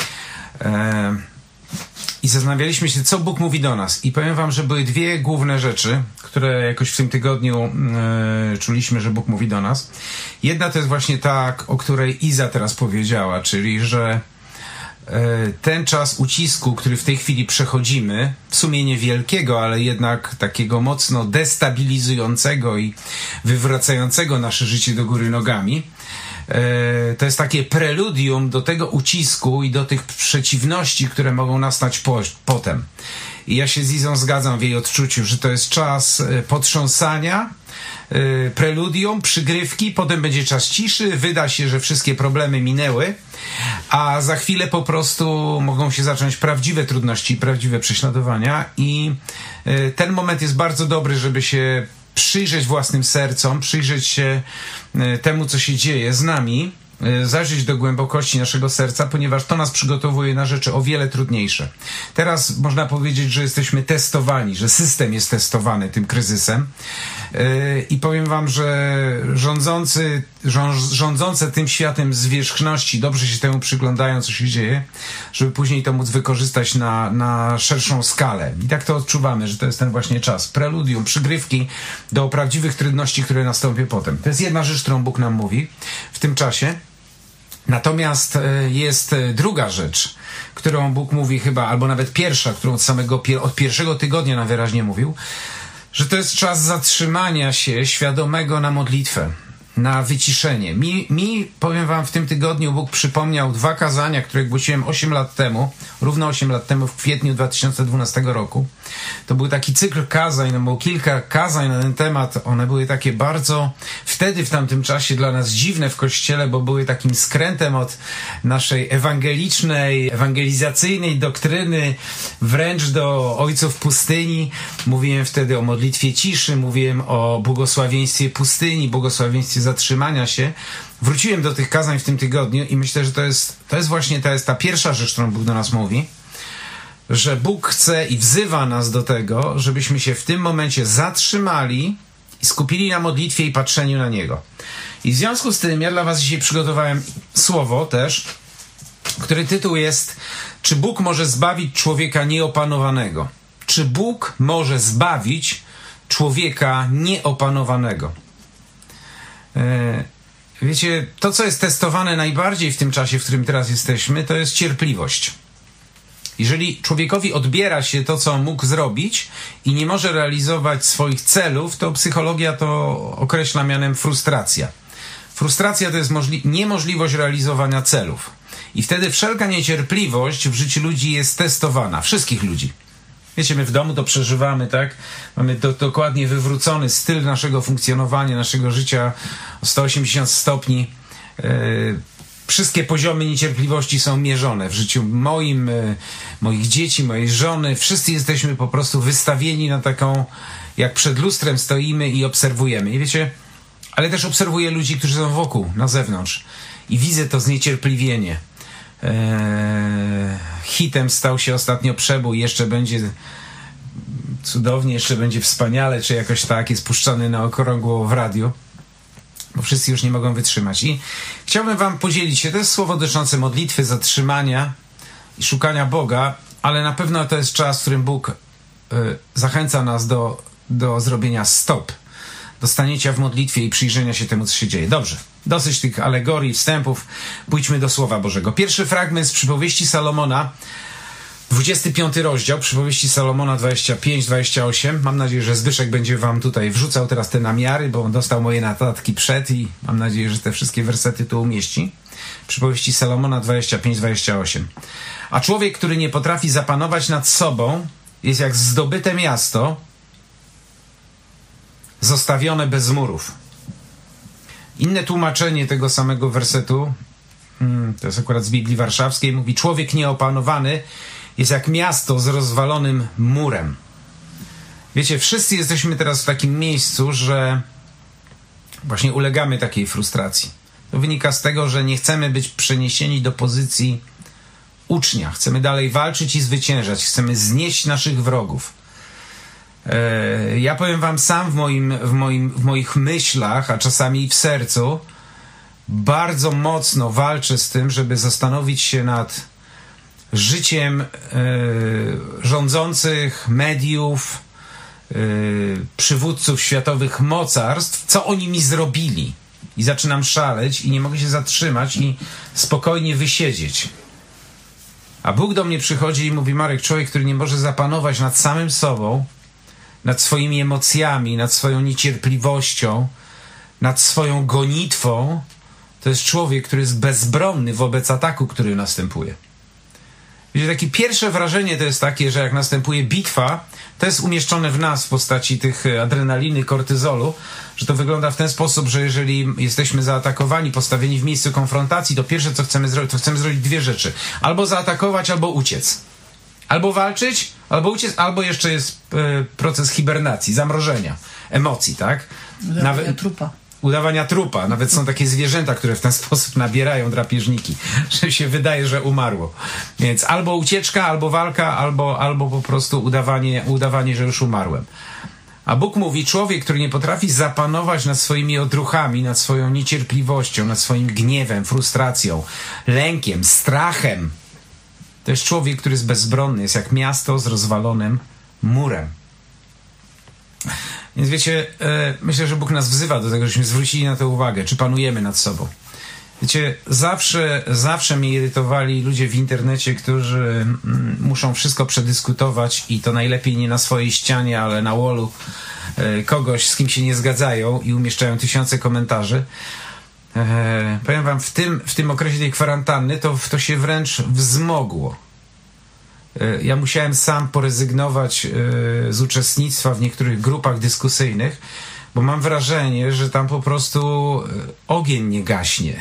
I zastanawialiśmy się, co Bóg mówi do nas. I powiem wam, że były dwie główne rzeczy, które jakoś w tym tygodniu e, czuliśmy, że Bóg mówi do nas. Jedna to jest właśnie ta, o której Iza teraz powiedziała, czyli że e, ten czas ucisku, który w tej chwili przechodzimy, w sumie niewielkiego, ale jednak takiego mocno destabilizującego i wywracającego nasze życie do góry nogami, to jest takie preludium do tego ucisku i do tych przeciwności, które mogą nastać po, potem. I ja się z Izą zgadzam w jej odczuciu, że to jest czas potrząsania, preludium, przygrywki, potem będzie czas ciszy, wyda się, że wszystkie problemy minęły, a za chwilę po prostu mogą się zacząć prawdziwe trudności, prawdziwe prześladowania i ten moment jest bardzo dobry, żeby się przyjrzeć własnym sercom, przyjrzeć się temu, co się dzieje z nami, zajrzeć do głębokości naszego serca, ponieważ to nas przygotowuje na rzeczy o wiele trudniejsze. Teraz można powiedzieć, że jesteśmy testowani, że system jest testowany tym kryzysem i powiem wam, że rządzący, rządzące tym światem zwierzchności dobrze się temu przyglądają, co się dzieje, żeby później to móc wykorzystać na, na szerszą skalę. I tak to odczuwamy, że to jest ten właśnie czas. Preludium, przygrywki do prawdziwych trudności, które nastąpią potem. To jest jedna rzecz, którą Bóg nam mówi w tym czasie. Natomiast jest druga rzecz, którą Bóg mówi chyba, albo nawet pierwsza, którą od samego, od pierwszego tygodnia nam wyraźnie mówił, że to jest czas zatrzymania się świadomego na modlitwę, na wyciszenie. Mi, mi, powiem wam, w tym tygodniu Bóg przypomniał dwa kazania, które głosiłem osiem lat temu, równo osiem lat temu, w kwietniu dwa tysiące dwunastego roku. To był taki cykl kazań, no było kilka kazań na ten temat. One były takie bardzo, wtedy w tamtym czasie dla nas dziwne w Kościele, bo były takim skrętem od naszej ewangelicznej, ewangelizacyjnej doktryny, wręcz do ojców pustyni. Mówiłem wtedy o modlitwie ciszy, mówiłem o błogosławieństwie pustyni, błogosławieństwie zatrzymania się. Wróciłem do tych kazań w tym tygodniu i myślę, że to jest, to jest właśnie to jest ta pierwsza rzecz, którą Bóg do nas mówi, że Bóg chce i wzywa nas do tego, żebyśmy się w tym momencie zatrzymali i skupili na modlitwie i patrzeniu na Niego. I w związku z tym ja dla was dzisiaj przygotowałem słowo też, który tytuł jest: czy Bóg może zbawić człowieka nieopanowanego? Czy Bóg może zbawić człowieka nieopanowanego? Wiecie, to co jest testowane najbardziej w tym czasie, w którym teraz jesteśmy, to jest cierpliwość. Jeżeli człowiekowi odbiera się to, co mógł zrobić i nie może realizować swoich celów, to psychologia to określa mianem frustracja. Frustracja to jest możli- niemożliwość realizowania celów. I wtedy wszelka niecierpliwość w życiu ludzi jest testowana. Wszystkich ludzi. Wiecie, my w domu to przeżywamy, tak? Mamy do, dokładnie wywrócony styl naszego funkcjonowania, naszego życia o sto osiemdziesiąt stopni. Yy, wszystkie poziomy niecierpliwości są mierzone w życiu moim, yy, moich dzieci, mojej żony. Wszyscy jesteśmy po prostu wystawieni na taką, jak przed lustrem stoimy i obserwujemy. I wiecie, ale też obserwuję ludzi, którzy są wokół, na zewnątrz. I widzę to zniecierpliwienie. Eee, hitem stał się ostatnio Przebój, jeszcze będzie cudownie, jeszcze będzie wspaniale, czy jakoś tak, jest puszczany na okrągło w radiu, bo wszyscy już nie mogą wytrzymać. I chciałbym wam podzielić się, to jest słowo dotyczące modlitwy, zatrzymania i szukania Boga. ale na pewno to jest czas, w którym Bóg y, zachęca nas do, do zrobienia stop, do stanięcia w modlitwie i przyjrzenia się temu, co się dzieje. Dobrze, dosyć tych alegorii, wstępów, pójdźmy do Słowa Bożego. Pierwszy fragment z Przypowieści Salomona, dwudziesty piąty rozdział, Przypowieści Salomona dwadzieścia pięć dwadzieścia osiem. Mam nadzieję, że Zbyszek będzie wam tutaj wrzucał teraz te namiary, bo on dostał moje notatki przed i mam nadzieję, że te wszystkie wersety tu umieści. Przypowieści Salomona dwadzieścia pięć dwadzieścia osiem. A człowiek, który nie potrafi zapanować nad sobą, jest jak zdobyte miasto, zostawione bez murów. Inne tłumaczenie tego samego wersetu, to jest akurat z Biblii Warszawskiej, mówi: człowiek nieopanowany jest jak miasto z rozwalonym murem. Wiecie, wszyscy jesteśmy teraz w takim miejscu, że właśnie ulegamy takiej frustracji. To wynika z tego, że nie chcemy być przeniesieni do pozycji ucznia. Chcemy dalej walczyć i zwyciężać. Chcemy znieść naszych wrogów. E, ja powiem wam, sam w, moim, w, moim, w moich myślach, a czasami i w sercu, bardzo mocno walczę z tym, żeby zastanowić się nad życiem e, rządzących, mediów, e, przywódców światowych mocarstw, co oni mi zrobili. I zaczynam szaleć i nie mogę się zatrzymać i spokojnie wysiedzieć. A Bóg do mnie przychodzi i mówi: Marek, człowiek, który nie może zapanować nad samym sobą, nad swoimi emocjami, nad swoją niecierpliwością, nad swoją gonitwą, to jest człowiek, który jest bezbronny wobec ataku, który następuje. Wiecie, takie pierwsze wrażenie to jest takie, że jak następuje bitwa, to jest umieszczone w nas w postaci tych adrenaliny, kortyzolu, że to wygląda w ten sposób, że jeżeli jesteśmy zaatakowani, postawieni w miejscu konfrontacji, to pierwsze, co chcemy zrobić, to chcemy zrobić dwie rzeczy. Albo zaatakować, albo uciec. Albo walczyć, albo uciec, albo jeszcze jest e, proces hibernacji, zamrożenia emocji, tak? Udawania Nawet, trupa. Udawania trupa. Nawet są takie zwierzęta, które w ten sposób nabierają drapieżniki, że się wydaje, że umarło. Więc albo ucieczka, albo walka, albo, albo po prostu udawanie, udawanie, że już umarłem. A Bóg mówi: człowiek, który nie potrafi zapanować nad swoimi odruchami, nad swoją niecierpliwością, nad swoim gniewem, frustracją, lękiem, strachem, to jest człowiek, który jest bezbronny, jest jak miasto z rozwalonym murem. Więc wiecie, e, myślę, że Bóg nas wzywa do tego, żebyśmy zwrócili na to uwagę, czy panujemy nad sobą. Wiecie, zawsze, zawsze mnie irytowali ludzie w internecie, którzy mm, muszą wszystko przedyskutować i to najlepiej nie na swojej ścianie, ale na wallu e, kogoś, z kim się nie zgadzają i umieszczają tysiące komentarzy. E, powiem wam, w tym, w tym okresie tej kwarantanny to, to się wręcz wzmogło. E, ja musiałem sam porezygnować e, z uczestnictwa w niektórych grupach dyskusyjnych, bo mam wrażenie, że tam po prostu ogień nie gaśnie.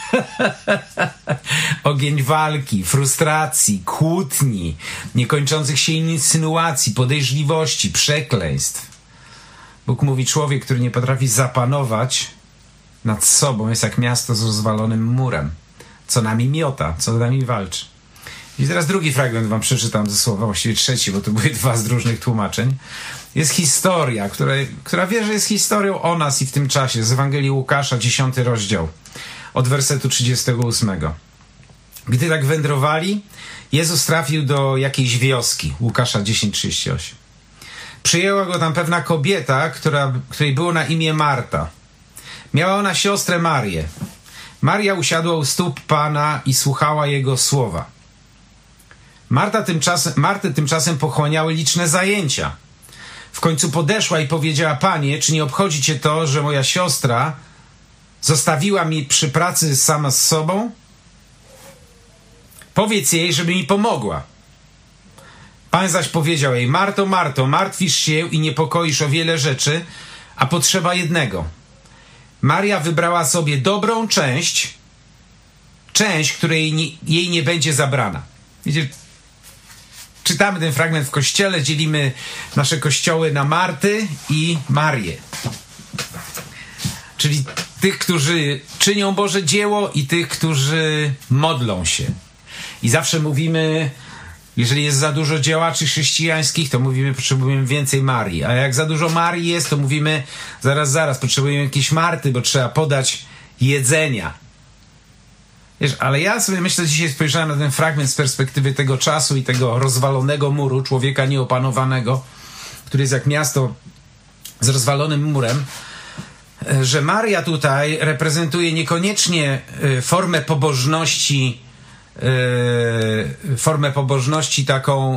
Ogień walki, frustracji, kłótni, niekończących się insynuacji, podejrzliwości, przekleństw. Bóg mówi: człowiek, który nie potrafi zapanować nad sobą, jest jak miasto z rozwalonym murem, co nami miota, co nami walczy. I teraz drugi fragment wam przeczytam ze słowa, właściwie trzeci, bo to były dwa z różnych tłumaczeń. Jest historia, której, która wie, że jest historią o nas i w tym czasie, z Ewangelii Łukasza, dziesiąty rozdział, od wersetu trzydziestego ósmego. Gdy tak wędrowali, Jezus trafił do jakiejś wioski. Łukasza dziesięć trzydzieści osiem. Przyjęła go tam pewna kobieta, która, której było na imię Marta. Miała ona siostrę Marię. Maria usiadła u stóp Pana i słuchała Jego słowa. Marta tymczasem, Martę tymczasem pochłaniały liczne zajęcia. W końcu podeszła i powiedziała: Panie, czy nie obchodzi cię to, że moja siostra zostawiła mi przy pracy sama z sobą? Powiedz jej, żeby mi pomogła. Pan zaś powiedział jej: Marto, Marto, martwisz się i niepokoisz o wiele rzeczy, a potrzeba jednego. Maria wybrała sobie dobrą część, część, której nie, jej nie będzie zabrana. Wiecie, czytamy ten fragment w kościele, dzielimy nasze kościoły na Marty i Marię. Czyli tych, którzy czynią Boże dzieło i tych, którzy modlą się. I zawsze mówimy, jeżeli jest za dużo działaczy chrześcijańskich, to mówimy, potrzebujemy więcej Marii. A jak za dużo Marii jest, to mówimy, zaraz, zaraz, potrzebujemy jakiejś Marty, bo trzeba podać jedzenia. Wiesz, ale ja sobie myślę, że dzisiaj spojrzałem na ten fragment z perspektywy tego czasu i tego rozwalonego muru, człowieka nieopanowanego, który jest jak miasto z rozwalonym murem, że Maria tutaj reprezentuje niekoniecznie formę pobożności, formę pobożności taką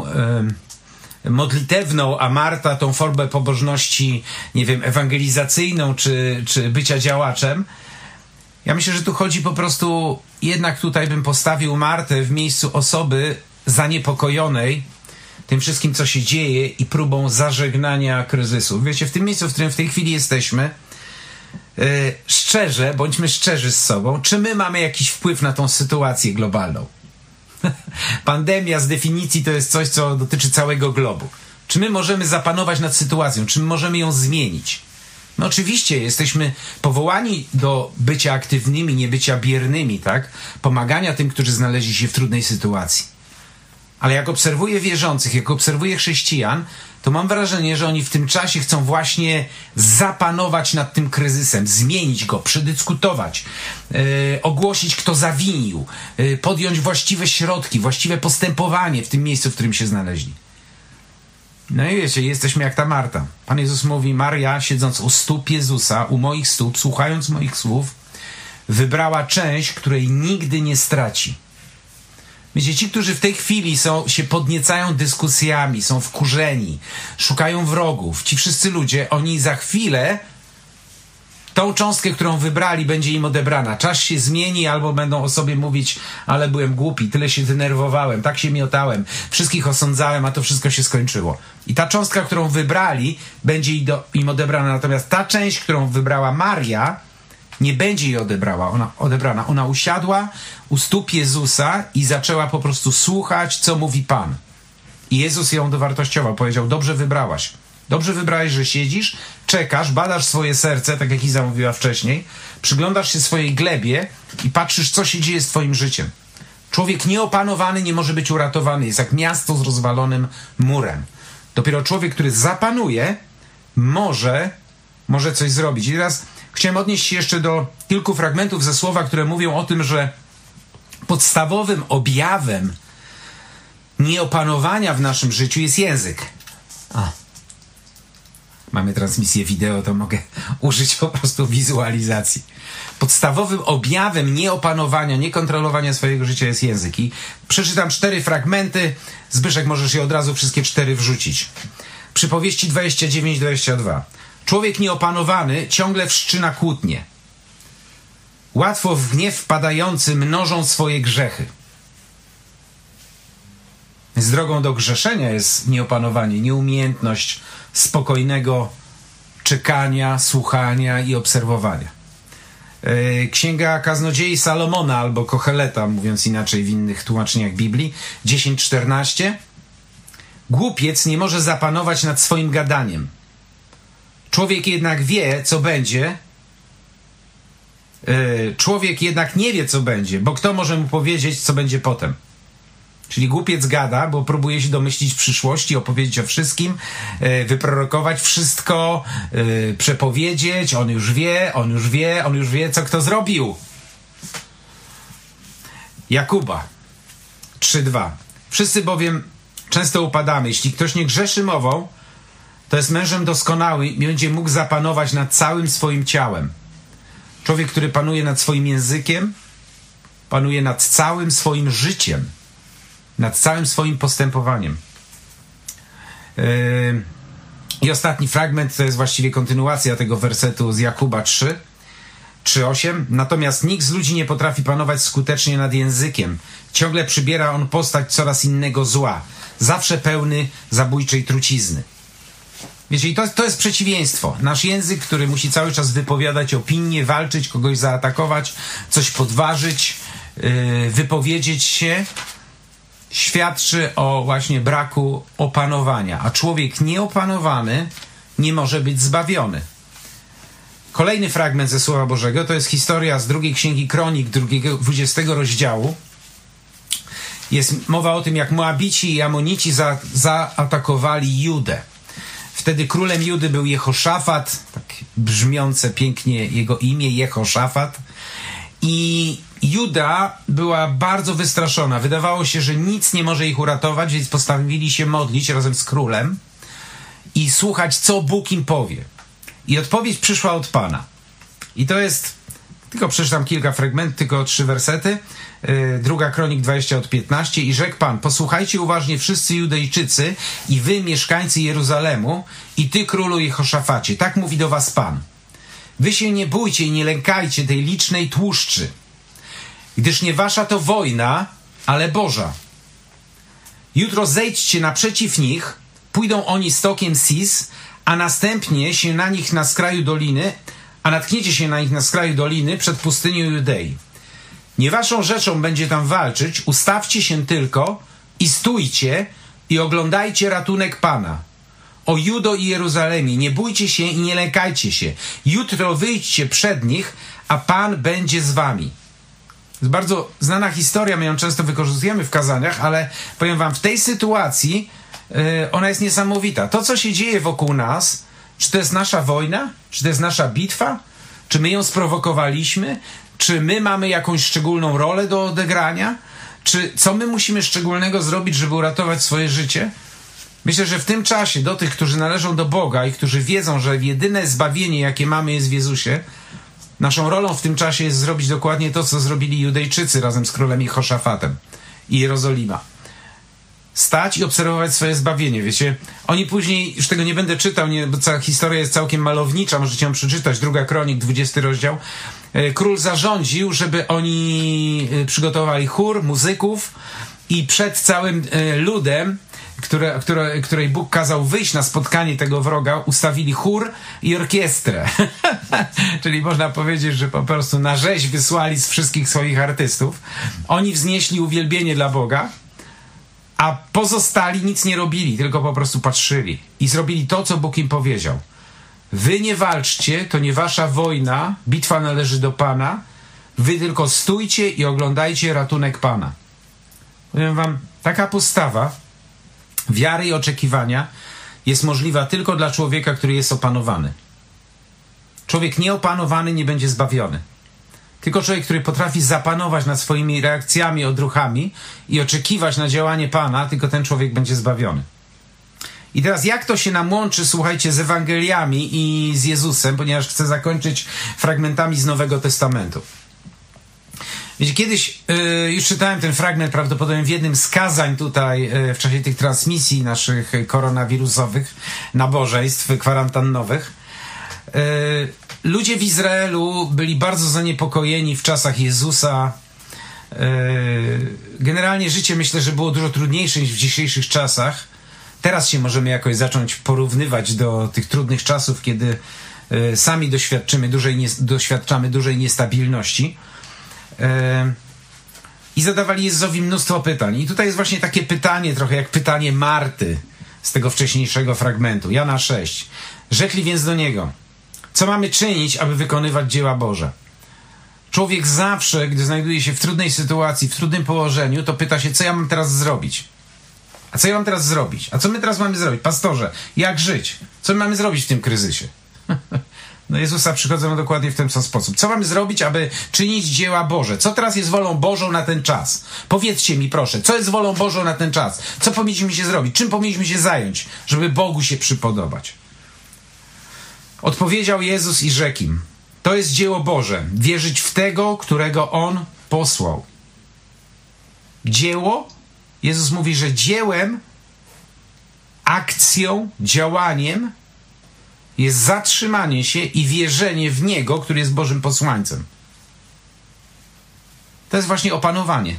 modlitewną, a Marta tą formę pobożności, nie wiem, ewangelizacyjną czy, czy bycia działaczem. Ja myślę, że tu chodzi po prostu, jednak tutaj bym postawił Martę w miejscu osoby zaniepokojonej tym wszystkim, co się dzieje i próbą zażegnania kryzysu. Wiecie, w tym miejscu, w którym w tej chwili jesteśmy, yy, szczerze, bądźmy szczerzy z sobą, czy my mamy jakiś wpływ na tą sytuację globalną? Pandemia z definicji to jest coś, co dotyczy całego globu. Czy my możemy zapanować nad sytuacją? Czy my możemy ją zmienić? No oczywiście, jesteśmy powołani do bycia aktywnymi, nie bycia biernymi, tak? Pomagania tym, którzy znaleźli się w trudnej sytuacji. Ale jak obserwuję wierzących, jak obserwuję chrześcijan, to mam wrażenie, że oni w tym czasie chcą właśnie zapanować nad tym kryzysem, zmienić go, przedyskutować, yy, ogłosić, kto zawinił, yy, podjąć właściwe środki, właściwe postępowanie w tym miejscu, w którym się znaleźli. No i wiecie, jesteśmy jak ta Marta. Pan Jezus mówi, Maria, siedząc u stóp Jezusa, u moich stóp, słuchając moich słów, wybrała część, której nigdy nie straci. Wiecie, ci, którzy w tej chwili są, się podniecają dyskusjami, są wkurzeni, szukają wrogów, ci wszyscy ludzie, oni za chwilę tą cząstkę, którą wybrali, będzie im odebrana. Czas się zmieni, albo będą o sobie mówić, ale byłem głupi, tyle się denerwowałem, tak się miotałem, wszystkich osądzałem, a to wszystko się skończyło. I ta cząstka, którą wybrali, będzie im odebrana. Natomiast ta część, którą wybrała Maria, nie będzie jej odebrała, ona, odebrana. Ona usiadła u stóp Jezusa i zaczęła po prostu słuchać, co mówi Pan. I Jezus ją dowartościował. Powiedział, dobrze wybrałaś. Dobrze wybrałeś, że siedzisz, czekasz, badasz swoje serce, tak jak Iza mówiła wcześniej, przyglądasz się swojej glebie i patrzysz, co się dzieje z twoim życiem. Człowiek nieopanowany nie może być uratowany. Jest jak miasto z rozwalonym murem. Dopiero człowiek, który zapanuje, może, może coś zrobić. I teraz chciałem odnieść się jeszcze do kilku fragmentów ze słowa, które mówią o tym, że podstawowym objawem nieopanowania w naszym życiu jest język. A. Mamy transmisję wideo, to mogę użyć po prostu wizualizacji. Podstawowym objawem nieopanowania, niekontrolowania swojego życia jest język. I przeczytam cztery fragmenty. Zbyszek, możesz je od razu wszystkie cztery wrzucić. Przypowieści dwadzieścia dziewięć dwadzieścia dwa. Człowiek nieopanowany ciągle wszczyna kłótnie. Łatwo w gniew wpadający mnożą swoje grzechy. Z drogą do grzeszenia jest nieopanowanie, nieumiejętność spokojnego czekania, słuchania i obserwowania. Księga Kaznodziei Salomona albo Kocheleta, mówiąc inaczej w innych tłumaczeniach Biblii, dziesięć czternaście. Głupiec nie może zapanować nad swoim gadaniem. Człowiek jednak wie, co będzie. Człowiek jednak nie wie, co będzie, bo kto może mu powiedzieć, co będzie potem? Czyli głupiec gada, bo próbuje się domyślić przyszłości, opowiedzieć o wszystkim, wyprorokować wszystko, przepowiedzieć. On już wie, on już wie, on już wie, co kto zrobił. Jakuba trzy dwa. Wszyscy bowiem często upadamy. Jeśli ktoś nie grzeszy mową, to jest mężem doskonałym i będzie mógł zapanować nad całym swoim ciałem. Człowiek, który panuje nad swoim językiem, panuje nad całym swoim życiem, nad całym swoim postępowaniem. Yy... I ostatni fragment to jest właściwie kontynuacja tego wersetu z Jakuba trzy, trzy osiem. Natomiast nikt z ludzi nie potrafi panować skutecznie nad językiem. Ciągle przybiera on postać coraz innego zła. Zawsze pełny zabójczej trucizny. Wiecie, i to, to jest przeciwieństwo. Nasz język, który musi cały czas wypowiadać opinię, walczyć, kogoś zaatakować, coś podważyć, yy, wypowiedzieć się, świadczy o właśnie braku opanowania. A człowiek nieopanowany nie może być zbawiony. Kolejny fragment ze Słowa Bożego to jest historia z drugiej Księgi Kronik, drugiego, dwudziestego rozdziału. Jest mowa o tym, jak Moabici i Amonici za, zaatakowali Judę. Wtedy królem Judy był Jehoszafat, tak brzmiące pięknie jego imię, Jehoszafat. I Juda była bardzo wystraszona. Wydawało się, że nic nie może ich uratować, więc postanowili się modlić razem z królem i słuchać, co Bóg im powie. I odpowiedź przyszła od Pana. I to jest, tylko przeczytam kilka fragmentów, tylko trzy wersety. Yy, druga Kronik dwadzieścia od piętnaście. I rzekł Pan: posłuchajcie uważnie wszyscy Judejczycy i wy, mieszkańcy Jeruzalemu, i ty, królu Jehoszafacie. Tak mówi do was Pan. Wy się nie bójcie i nie lękajcie tej licznej tłuszczy, gdyż nie wasza to wojna, ale Boża. Jutro zejdźcie naprzeciw nich, pójdą oni stokiem Sis, a następnie się na nich na skraju doliny, a natkniecie się na nich na skraju doliny przed pustynią Judei. Nie waszą rzeczą będzie tam walczyć, ustawcie się tylko i stójcie i oglądajcie ratunek Pana. O Judo i Jeruzalemie, nie bójcie się i nie lękajcie się. Jutro wyjdźcie przed nich, a Pan będzie z wami. To jest bardzo znana historia, my ją często wykorzystujemy w kazaniach, ale powiem wam, w tej sytuacji yy, ona jest niesamowita. To, co się dzieje wokół nas, czy to jest nasza wojna? Czy to jest nasza bitwa? Czy my ją sprowokowaliśmy? Czy my mamy jakąś szczególną rolę do odegrania? Czy co my musimy szczególnego zrobić, żeby uratować swoje życie? Myślę, że w tym czasie do tych, którzy należą do Boga i którzy wiedzą, że jedyne zbawienie, jakie mamy, jest w Jezusie, naszą rolą w tym czasie jest zrobić dokładnie to, co zrobili Judejczycy razem z królem Jehoszafatem i Jerozolima. Stać i obserwować swoje zbawienie, wiecie. Oni później, już tego nie będę czytał, nie, bo cała historia jest całkiem malownicza, możecie ją przeczytać, druga Kronik, dwudziesty rozdział. Król zarządził, żeby oni przygotowali chór, muzyków i przed całym ludem, które, które, której Bóg kazał wyjść na spotkanie tego wroga, ustawili chór i orkiestrę. Czyli można powiedzieć, że po prostu na rzeź wysłali z wszystkich swoich artystów. Oni wznieśli uwielbienie dla Boga, a pozostali nic nie robili, tylko po prostu patrzyli i zrobili to, co Bóg im powiedział. Wy nie walczcie, to nie wasza wojna, bitwa należy do Pana, wy tylko stójcie i oglądajcie ratunek Pana. Powiem wam, taka postawa wiary i oczekiwania jest możliwa tylko dla człowieka, który jest opanowany. Człowiek nieopanowany nie będzie zbawiony. Tylko człowiek, który potrafi zapanować nad swoimi reakcjami, odruchami i oczekiwać na działanie Pana, tylko ten człowiek będzie zbawiony. I teraz jak to się nam łączy, słuchajcie, z Ewangeliami i z Jezusem, ponieważ chcę zakończyć fragmentami z Nowego Testamentu. Wiecie, kiedyś yy, już czytałem ten fragment prawdopodobnie w jednym z kazań tutaj yy, w czasie tych transmisji naszych koronawirusowych, nabożeństw kwarantannowych. Yy, ludzie w Izraelu byli bardzo zaniepokojeni w czasach Jezusa. Yy, generalnie życie, myślę, że było dużo trudniejsze niż w dzisiejszych czasach. Teraz się możemy jakoś zacząć porównywać do tych trudnych czasów, kiedy y, sami doświadczymy dużej nie, doświadczamy dużej niestabilności. Y, I zadawali Jezusowi mnóstwo pytań. I tutaj jest właśnie takie pytanie, trochę jak pytanie Marty z tego wcześniejszego fragmentu. Jana sześć. Rzekli więc do Niego: co mamy czynić, aby wykonywać dzieła Boże? Człowiek zawsze, gdy znajduje się w trudnej sytuacji, w trudnym położeniu, to pyta się, co ja mam teraz zrobić? A co ja mam teraz zrobić? A co my teraz mamy zrobić? Pastorze, jak żyć? Co my mamy zrobić w tym kryzysie? No Jezusa przychodzą dokładnie w ten sam sposób. Co mamy zrobić, aby czynić dzieła Boże? Co teraz jest wolą Bożą na ten czas? Powiedzcie mi proszę, co jest wolą Bożą na ten czas? Co powinniśmy się zrobić? Czym powinniśmy się zająć, żeby Bogu się przypodobać? Odpowiedział Jezus i rzekł im: to jest dzieło Boże, wierzyć w tego, którego On posłał. Dzieło? Jezus mówi, że dziełem, akcją, działaniem jest zatrzymanie się i wierzenie w Niego, który jest Bożym posłańcem. To jest właśnie opanowanie.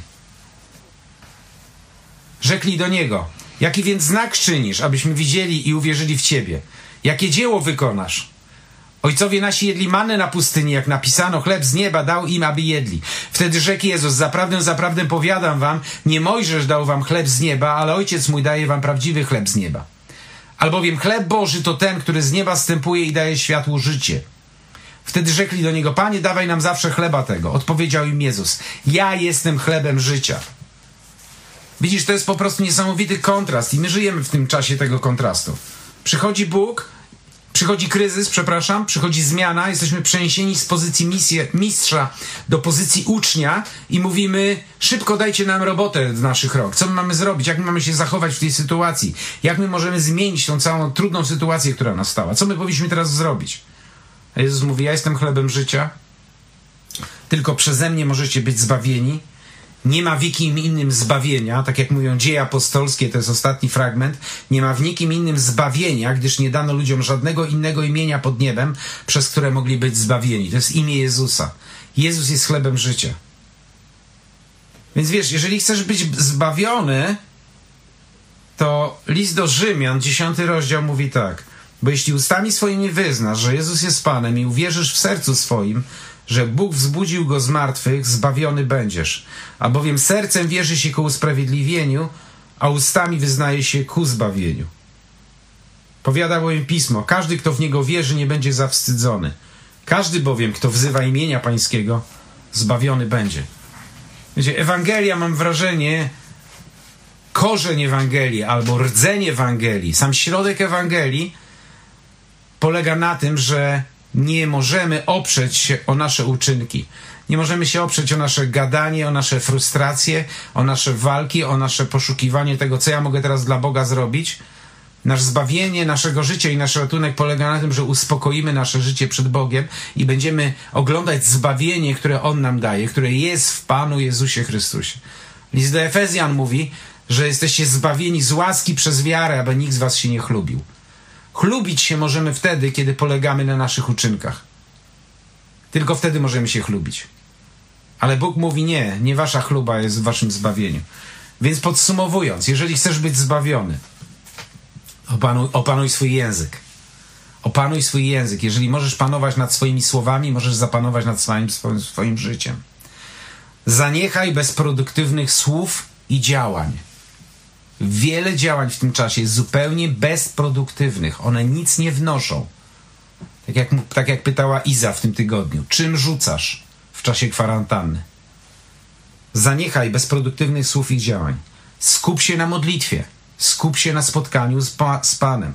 Rzekli do Niego: jaki więc znak czynisz, abyśmy widzieli i uwierzyli w Ciebie? Jakie dzieło wykonasz? Ojcowie nasi jedli mannę na pustyni, jak napisano, chleb z nieba dał im, aby jedli. Wtedy rzekł Jezus: zaprawdę, zaprawdę powiadam wam, nie Mojżesz dał wam chleb z nieba, ale Ojciec mój daje wam prawdziwy chleb z nieba. Albowiem chleb Boży to ten, który z nieba zstępuje i daje światłu życie. Wtedy rzekli do Niego: Panie, dawaj nam zawsze chleba tego. Odpowiedział im Jezus: ja jestem chlebem życia. Widzisz, to jest po prostu niesamowity kontrast i my żyjemy w tym czasie tego kontrastu. Przychodzi Bóg, Przychodzi kryzys, przepraszam, przychodzi zmiana, jesteśmy przeniesieni z pozycji misji, mistrza do pozycji ucznia i mówimy, szybko dajcie nam robotę w naszych rąk. Co my mamy zrobić? Jak my mamy się zachować w tej sytuacji? Jak my możemy zmienić tą całą trudną sytuację, która nastała? Co my powinniśmy teraz zrobić? A Jezus mówi, ja jestem chlebem życia, tylko przeze mnie możecie być zbawieni. Nie ma w nikim innym zbawienia, tak jak mówią Dzieje Apostolskie, to jest ostatni fragment, nie ma w nikim innym zbawienia, gdyż nie dano ludziom żadnego innego imienia pod niebem, przez które mogli być zbawieni. To jest imię Jezusa. Jezus jest chlebem życia. Więc wiesz, jeżeli chcesz być zbawiony, to list do Rzymian, dziesiąty rozdział mówi tak, bo jeśli ustami swoimi wyznasz, że Jezus jest Panem i uwierzysz w sercu swoim, że Bóg wzbudził go z martwych, zbawiony będziesz. Albowiem sercem wierzy się ku usprawiedliwieniu, a ustami wyznaje się ku zbawieniu. Powiada bowiem Pismo, każdy, kto w Niego wierzy, nie będzie zawstydzony. Każdy bowiem, kto wzywa imienia Pańskiego, zbawiony będzie. Wiecie, Ewangelia, mam wrażenie, korzeń Ewangelii albo rdzeń Ewangelii, sam środek Ewangelii polega na tym, że nie możemy oprzeć się o nasze uczynki. Nie możemy się oprzeć o nasze gadanie, o nasze frustracje, o nasze walki, o nasze poszukiwanie tego, co ja mogę teraz dla Boga zrobić. Nasze zbawienie naszego życia i nasz ratunek polega na tym, że uspokoimy nasze życie przed Bogiem i będziemy oglądać zbawienie, które On nam daje, które jest w Panu Jezusie Chrystusie. List do Efezjan mówi, że jesteście zbawieni z łaski przez wiarę, aby nikt z was się nie chlubił. Chlubić się możemy wtedy, kiedy polegamy na naszych uczynkach. Tylko wtedy możemy się chlubić. Ale Bóg mówi nie, nie wasza chluba jest w waszym zbawieniu. Więc podsumowując, jeżeli chcesz być zbawiony, opanuj, opanuj swój język. Opanuj swój język. Jeżeli możesz panować nad swoimi słowami, możesz zapanować nad swoim, swoim, swoim życiem. Zaniechaj bezproduktywnych słów i działań. Wiele działań w tym czasie jest zupełnie bezproduktywnych. One nic nie wnoszą. Tak jak, tak jak pytała Iza w tym tygodniu. Czym rzucasz w czasie kwarantanny? Zaniechaj bezproduktywnych słów i działań. Skup się na modlitwie. Skup się na spotkaniu z, pa, z Panem.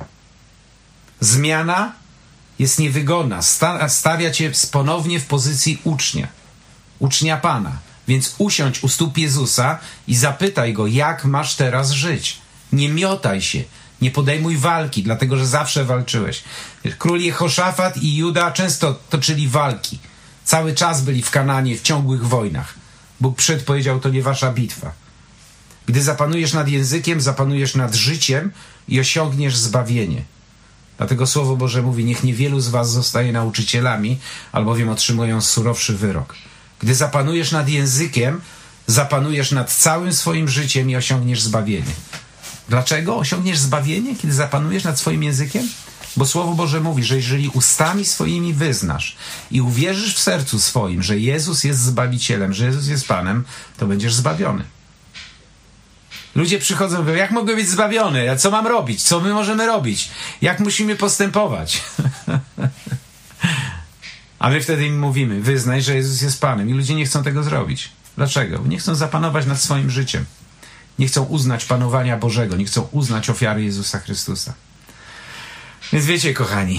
Zmiana jest niewygodna. Sta, stawia cię ponownie w pozycji ucznia. Ucznia Pana. Więc usiądź u stóp Jezusa i zapytaj Go, jak masz teraz żyć. Nie miotaj się, nie podejmuj walki, dlatego że zawsze walczyłeś. Król Jehoszafat i Juda często toczyli walki. Cały czas byli w Kananie w ciągłych wojnach. Bóg przedpowiedział, to nie wasza bitwa. Gdy zapanujesz nad językiem, zapanujesz nad życiem i osiągniesz zbawienie. Dlatego Słowo Boże mówi, niech niewielu z was zostaje nauczycielami, albowiem otrzymują surowszy wyrok. Gdy zapanujesz nad językiem, zapanujesz nad całym swoim życiem i osiągniesz zbawienie. Dlaczego osiągniesz zbawienie, kiedy zapanujesz nad swoim językiem? Bo Słowo Boże mówi, że jeżeli ustami swoimi wyznasz i uwierzysz w sercu swoim, że Jezus jest Zbawicielem, że Jezus jest Panem, to będziesz zbawiony. Ludzie przychodzą i mówią, jak mogę być zbawiony? A co mam robić? Co my możemy robić? Jak musimy postępować? A my wtedy im mówimy, wyznaj, że Jezus jest Panem. I ludzie nie chcą tego zrobić. Dlaczego? Nie chcą zapanować nad swoim życiem. Nie chcą uznać panowania Bożego. Nie chcą uznać ofiary Jezusa Chrystusa. Więc wiecie, kochani,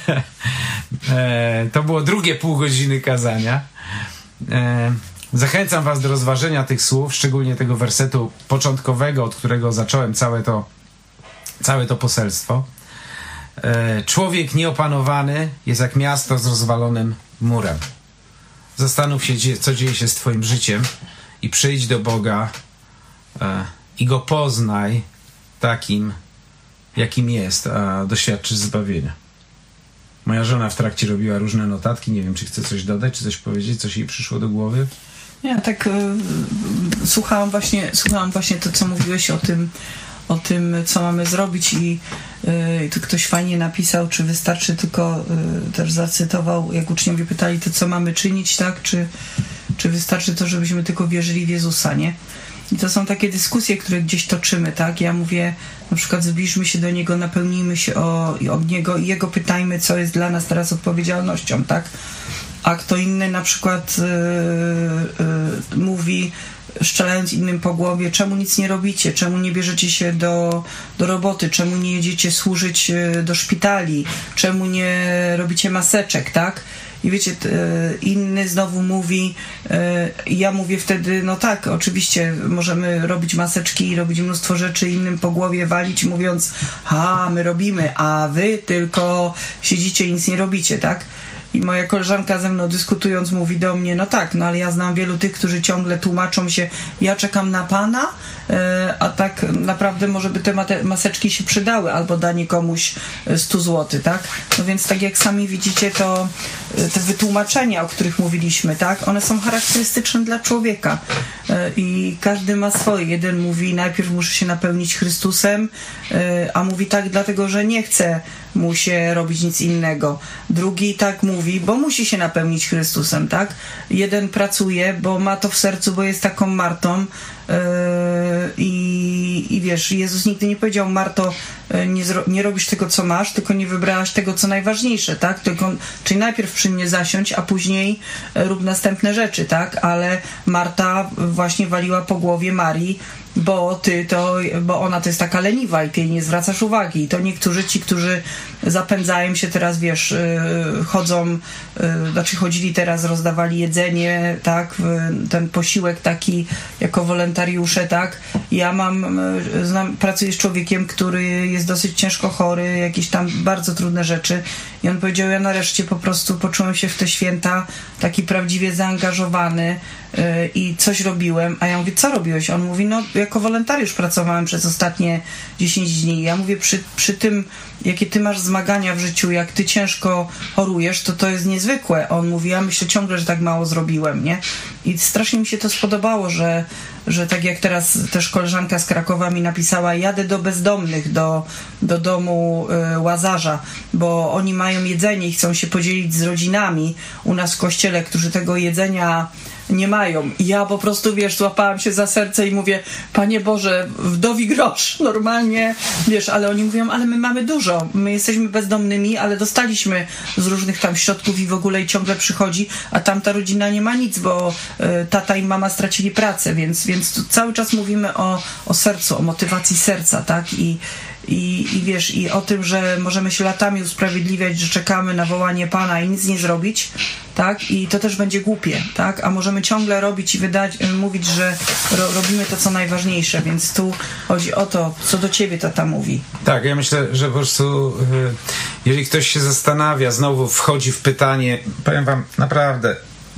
e, to było drugie pół godziny kazania. E, zachęcam was do rozważenia tych słów, szczególnie tego wersetu początkowego, od którego zacząłem całe to, całe to poselstwo. Człowiek nieopanowany jest jak miasto z rozwalonym murem. Zastanów się, co dzieje się z twoim życiem i przyjdź do Boga e, i Go poznaj takim, jakim jest, a doświadczysz zbawienia. Moja żona w trakcie robiła różne notatki. Nie wiem, czy chce coś dodać, czy coś powiedzieć, coś jej przyszło do głowy. Ja tak y, słuchałam właśnie, słuchałam właśnie to, co mówiłeś o tym, o tym, co mamy zrobić i yy, tu ktoś fajnie napisał, czy wystarczy tylko, yy, też zacytował, jak uczniowie pytali, to co mamy czynić, tak, czy, czy wystarczy to, żebyśmy tylko wierzyli w Jezusa, nie? I to są takie dyskusje, które gdzieś toczymy, tak? Ja mówię, na przykład zbliżmy się do Niego, napełnijmy się o, o Niego i Jego pytajmy, co jest dla nas teraz odpowiedzialnością, tak? A kto inny na przykład yy, yy, mówi, szczelając innym po głowie, czemu nic nie robicie, czemu nie bierzecie się do, do roboty, czemu nie jedziecie służyć do szpitali, czemu nie robicie maseczek, tak? I wiecie, inny znowu mówi, ja mówię wtedy, no tak, oczywiście możemy robić maseczki i robić mnóstwo rzeczy, innym po głowie walić, mówiąc, a my robimy, a wy tylko siedzicie i nic nie robicie, tak? I moja koleżanka ze mną dyskutując mówi do mnie, no tak, no ale ja znam wielu tych, którzy ciągle tłumaczą się, ja czekam na pana, a tak naprawdę może by te maseczki się przydały, albo danie komuś sto złotych, tak? No więc tak jak sami widzicie, to te wytłumaczenia, o których mówiliśmy, tak? One są charakterystyczne dla człowieka i każdy ma swoje. Jeden mówi, najpierw muszę się napełnić Chrystusem, a mówi tak dlatego, że nie chce mu się robić nic innego. Drugi tak mówi, bo musi się napełnić Chrystusem, tak? Jeden pracuje, bo ma to w sercu, bo jest taką Martą, yy, i, i wiesz, Jezus nigdy nie powiedział, Marto, nie, zro- nie robisz tego, co masz, tylko nie wybrałaś tego, co najważniejsze, tak? Tylko, czyli najpierw przy mnie zasiądź, a później rób następne rzeczy, tak? Ale Marta właśnie waliła po głowie Marii, bo ty to, bo ona to jest taka leniwa i ty jej nie zwracasz uwagi. I to niektórzy ci, którzy zapędzają się teraz, wiesz, chodzą, znaczy chodzili teraz, rozdawali jedzenie, tak, ten posiłek taki jako wolontariusze, tak. Ja mam, znam, pracuję z człowiekiem, który jest dosyć ciężko chory, jakieś tam bardzo trudne rzeczy i on powiedział, ja nareszcie po prostu poczułem się w te święta taki prawdziwie zaangażowany yy, i coś robiłem, a ja mówię, co robiłeś? On mówi, no jako wolontariusz pracowałem przez ostatnie dziesięć dni. Ja mówię, przy, przy tym, jakie ty masz zmagania w życiu, jak ty ciężko chorujesz, to to jest niezwykłe. On mówi, ja myślę ciągle, że tak mało zrobiłem, nie? I strasznie mi się to spodobało, że, że tak jak teraz też koleżanka z Krakowa mi napisała, jadę do bezdomnych, do, do domu y, Łazarza, bo oni mają jedzenie i chcą się podzielić z rodzinami u nas w kościele, którzy tego jedzenia nie mają. I ja po prostu, wiesz, złapałam się za serce i mówię, Panie Boże, wdowi grosz, normalnie, wiesz, ale oni mówią, ale my mamy dużo, my jesteśmy bezdomnymi, ale dostaliśmy z różnych tam środków i w ogóle i ciągle przychodzi, a tamta rodzina nie ma nic, bo y, tata i mama stracili pracę, więc, więc tu cały czas mówimy o, o sercu, o motywacji serca, tak? I I, I wiesz, i o tym, że możemy się latami usprawiedliwiać, że czekamy na wołanie Pana i nic nie zrobić, tak? I to też będzie głupie, tak? A możemy ciągle robić i wydać, mówić, że ro, robimy to, co najważniejsze, więc tu chodzi o to, co do ciebie tata mówi. Tak, ja myślę, że po prostu jeżeli ktoś się zastanawia, znowu wchodzi w pytanie, powiem wam, naprawdę,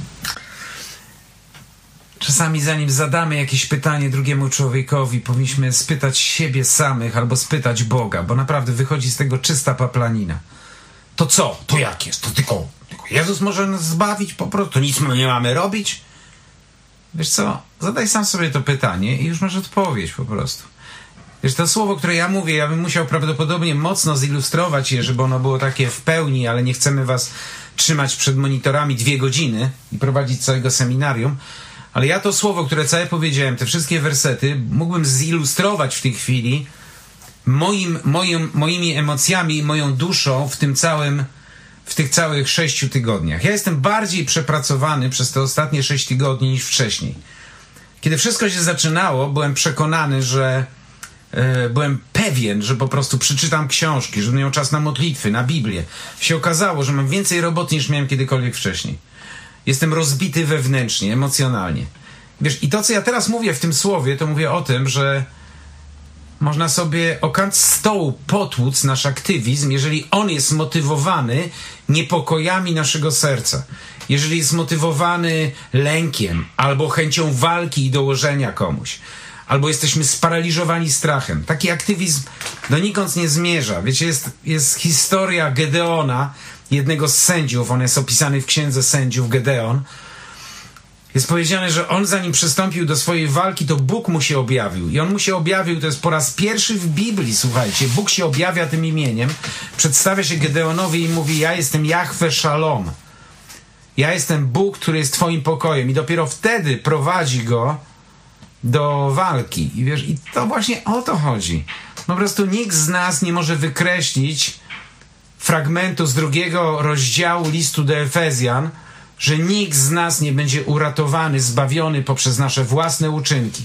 czasami zanim zadamy jakieś pytanie drugiemu człowiekowi, powinniśmy spytać siebie samych albo spytać Boga, bo naprawdę wychodzi z tego czysta paplanina. To co? To jak jest? To tylko, tylko Jezus może nas zbawić po prostu? To nic my nie mamy robić? Wiesz co? Zadaj sam sobie to pytanie i już masz odpowiedź po prostu. Wiesz, to słowo, które ja mówię, ja bym musiał prawdopodobnie mocno zilustrować je, żeby ono było takie w pełni, ale nie chcemy was trzymać przed monitorami dwie godziny i prowadzić całego seminarium. Ale ja to słowo, które całe powiedziałem, te wszystkie wersety, mógłbym zilustrować w tej chwili moim, moim, moimi emocjami i moją duszą w tym całym, w tych całych sześciu tygodniach. Ja jestem bardziej przepracowany przez te ostatnie sześć tygodni niż wcześniej. Kiedy wszystko się zaczynało, byłem przekonany, że e, byłem pewien, że po prostu przeczytam książki, że będę miał czas na modlitwy, na Biblię. Się okazało, że mam więcej roboty niż miałem kiedykolwiek wcześniej. Jestem rozbity wewnętrznie, emocjonalnie. Wiesz, i to, co ja teraz mówię w tym słowie, to mówię o tym, że można sobie o kant stołu potłuc nasz aktywizm, jeżeli on jest motywowany niepokojami naszego serca. Jeżeli jest motywowany lękiem, albo chęcią walki i dołożenia komuś, albo jesteśmy sparaliżowani strachem. Taki aktywizm donikąd nie zmierza. Wiecie, jest, jest historia Gedeona, jednego z sędziów, on jest opisany w księdze sędziów, Gedeon. Jest powiedziane, że on zanim przystąpił do swojej walki, to Bóg mu się objawił. I on mu się objawił, to jest po raz pierwszy w Biblii, słuchajcie. Bóg się objawia tym imieniem, przedstawia się Gedeonowi i mówi, ja jestem Jahwe Shalom. Ja jestem Bóg, który jest twoim pokojem. I dopiero wtedy prowadzi go do walki. I wiesz, i to właśnie o to chodzi. Po prostu nikt z nas nie może wykreślić fragmentu z drugiego rozdziału listu do Efezjan, że nikt z nas nie będzie uratowany, zbawiony poprzez nasze własne uczynki.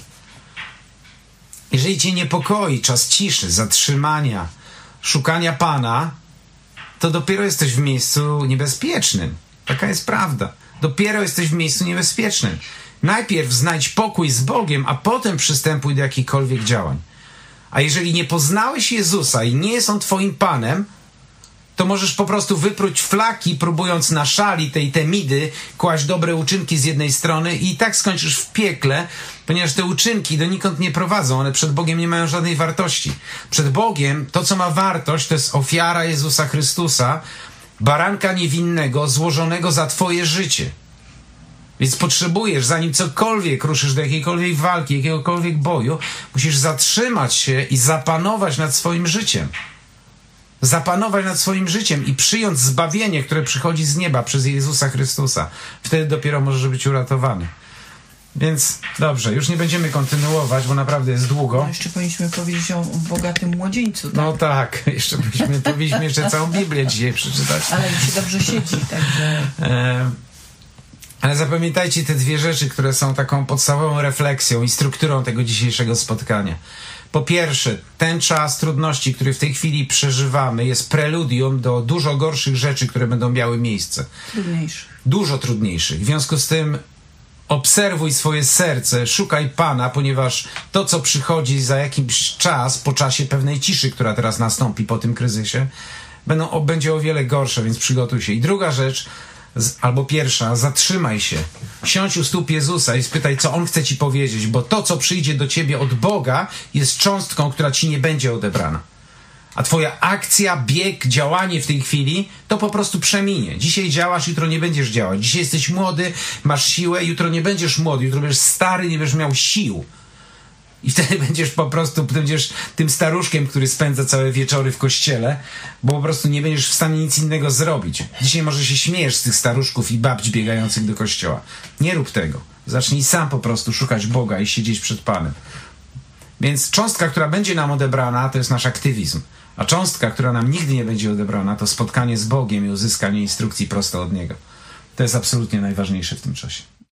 Jeżeli cię niepokoi czas ciszy, zatrzymania, szukania Pana, to dopiero jesteś w miejscu niebezpiecznym. Taka jest prawda. Dopiero jesteś w miejscu niebezpiecznym. Najpierw znajdź pokój z Bogiem, a potem przystępuj do jakichkolwiek działań. A jeżeli nie poznałeś Jezusa i nie jest On twoim Panem, to możesz po prostu wypróć flaki, próbując na szali tej temidy kłaść dobre uczynki z jednej strony i tak skończysz w piekle, ponieważ te uczynki donikąd nie prowadzą, one przed Bogiem nie mają żadnej wartości. Przed Bogiem to, co ma wartość, to jest ofiara Jezusa Chrystusa, baranka niewinnego, złożonego za twoje życie. Więc potrzebujesz, zanim cokolwiek ruszysz do jakiejkolwiek walki, jakiegokolwiek boju, musisz zatrzymać się i zapanować nad swoim życiem. Zapanować nad swoim życiem i przyjąć zbawienie, które przychodzi z nieba przez Jezusa Chrystusa. Wtedy dopiero możesz być uratowany. Więc dobrze, już nie będziemy kontynuować, bo naprawdę jest długo. No jeszcze powinniśmy powiedzieć o bogatym młodzieńcu. Tak? No tak, jeszcze byśmy, powinniśmy jeszcze całą Biblię dzisiaj przeczytać. Ale mi się dobrze siedzi, także... E, ale zapamiętajcie te dwie rzeczy, które są taką podstawową refleksją i strukturą tego dzisiejszego spotkania. Po pierwsze, ten czas trudności, który w tej chwili przeżywamy, jest preludium do dużo gorszych rzeczy, które będą miały miejsce. Trudniejszych. Dużo trudniejszych. W związku z tym obserwuj swoje serce, szukaj Pana, ponieważ to, co przychodzi za jakiś czas, po czasie pewnej ciszy, która teraz nastąpi po tym kryzysie, będą, o, będzie o wiele gorsze, więc przygotuj się. I druga rzecz, z, albo pierwsza, zatrzymaj się. Siądź u stóp Jezusa i spytaj, co On chce ci powiedzieć, bo to, co przyjdzie do ciebie od Boga, jest cząstką, która ci nie będzie odebrana. A twoja akcja, bieg, działanie w tej chwili to po prostu przeminie. Dzisiaj działasz, jutro nie będziesz działać. Dzisiaj jesteś młody, masz siłę, jutro nie będziesz młody, jutro będziesz stary, nie będziesz miał sił. I wtedy będziesz po prostu będziesz tym staruszkiem, który spędza całe wieczory w kościele, bo po prostu nie będziesz w stanie nic innego zrobić. Dzisiaj może się śmiejesz z tych staruszków i babci biegających do kościoła. Nie rób tego. Zacznij sam po prostu szukać Boga i siedzieć przed Panem. Więc cząstka, która będzie nam odebrana, to jest nasz aktywizm. A cząstka, która nam nigdy nie będzie odebrana, to spotkanie z Bogiem i uzyskanie instrukcji prosto od Niego. To jest absolutnie najważniejsze w tym czasie.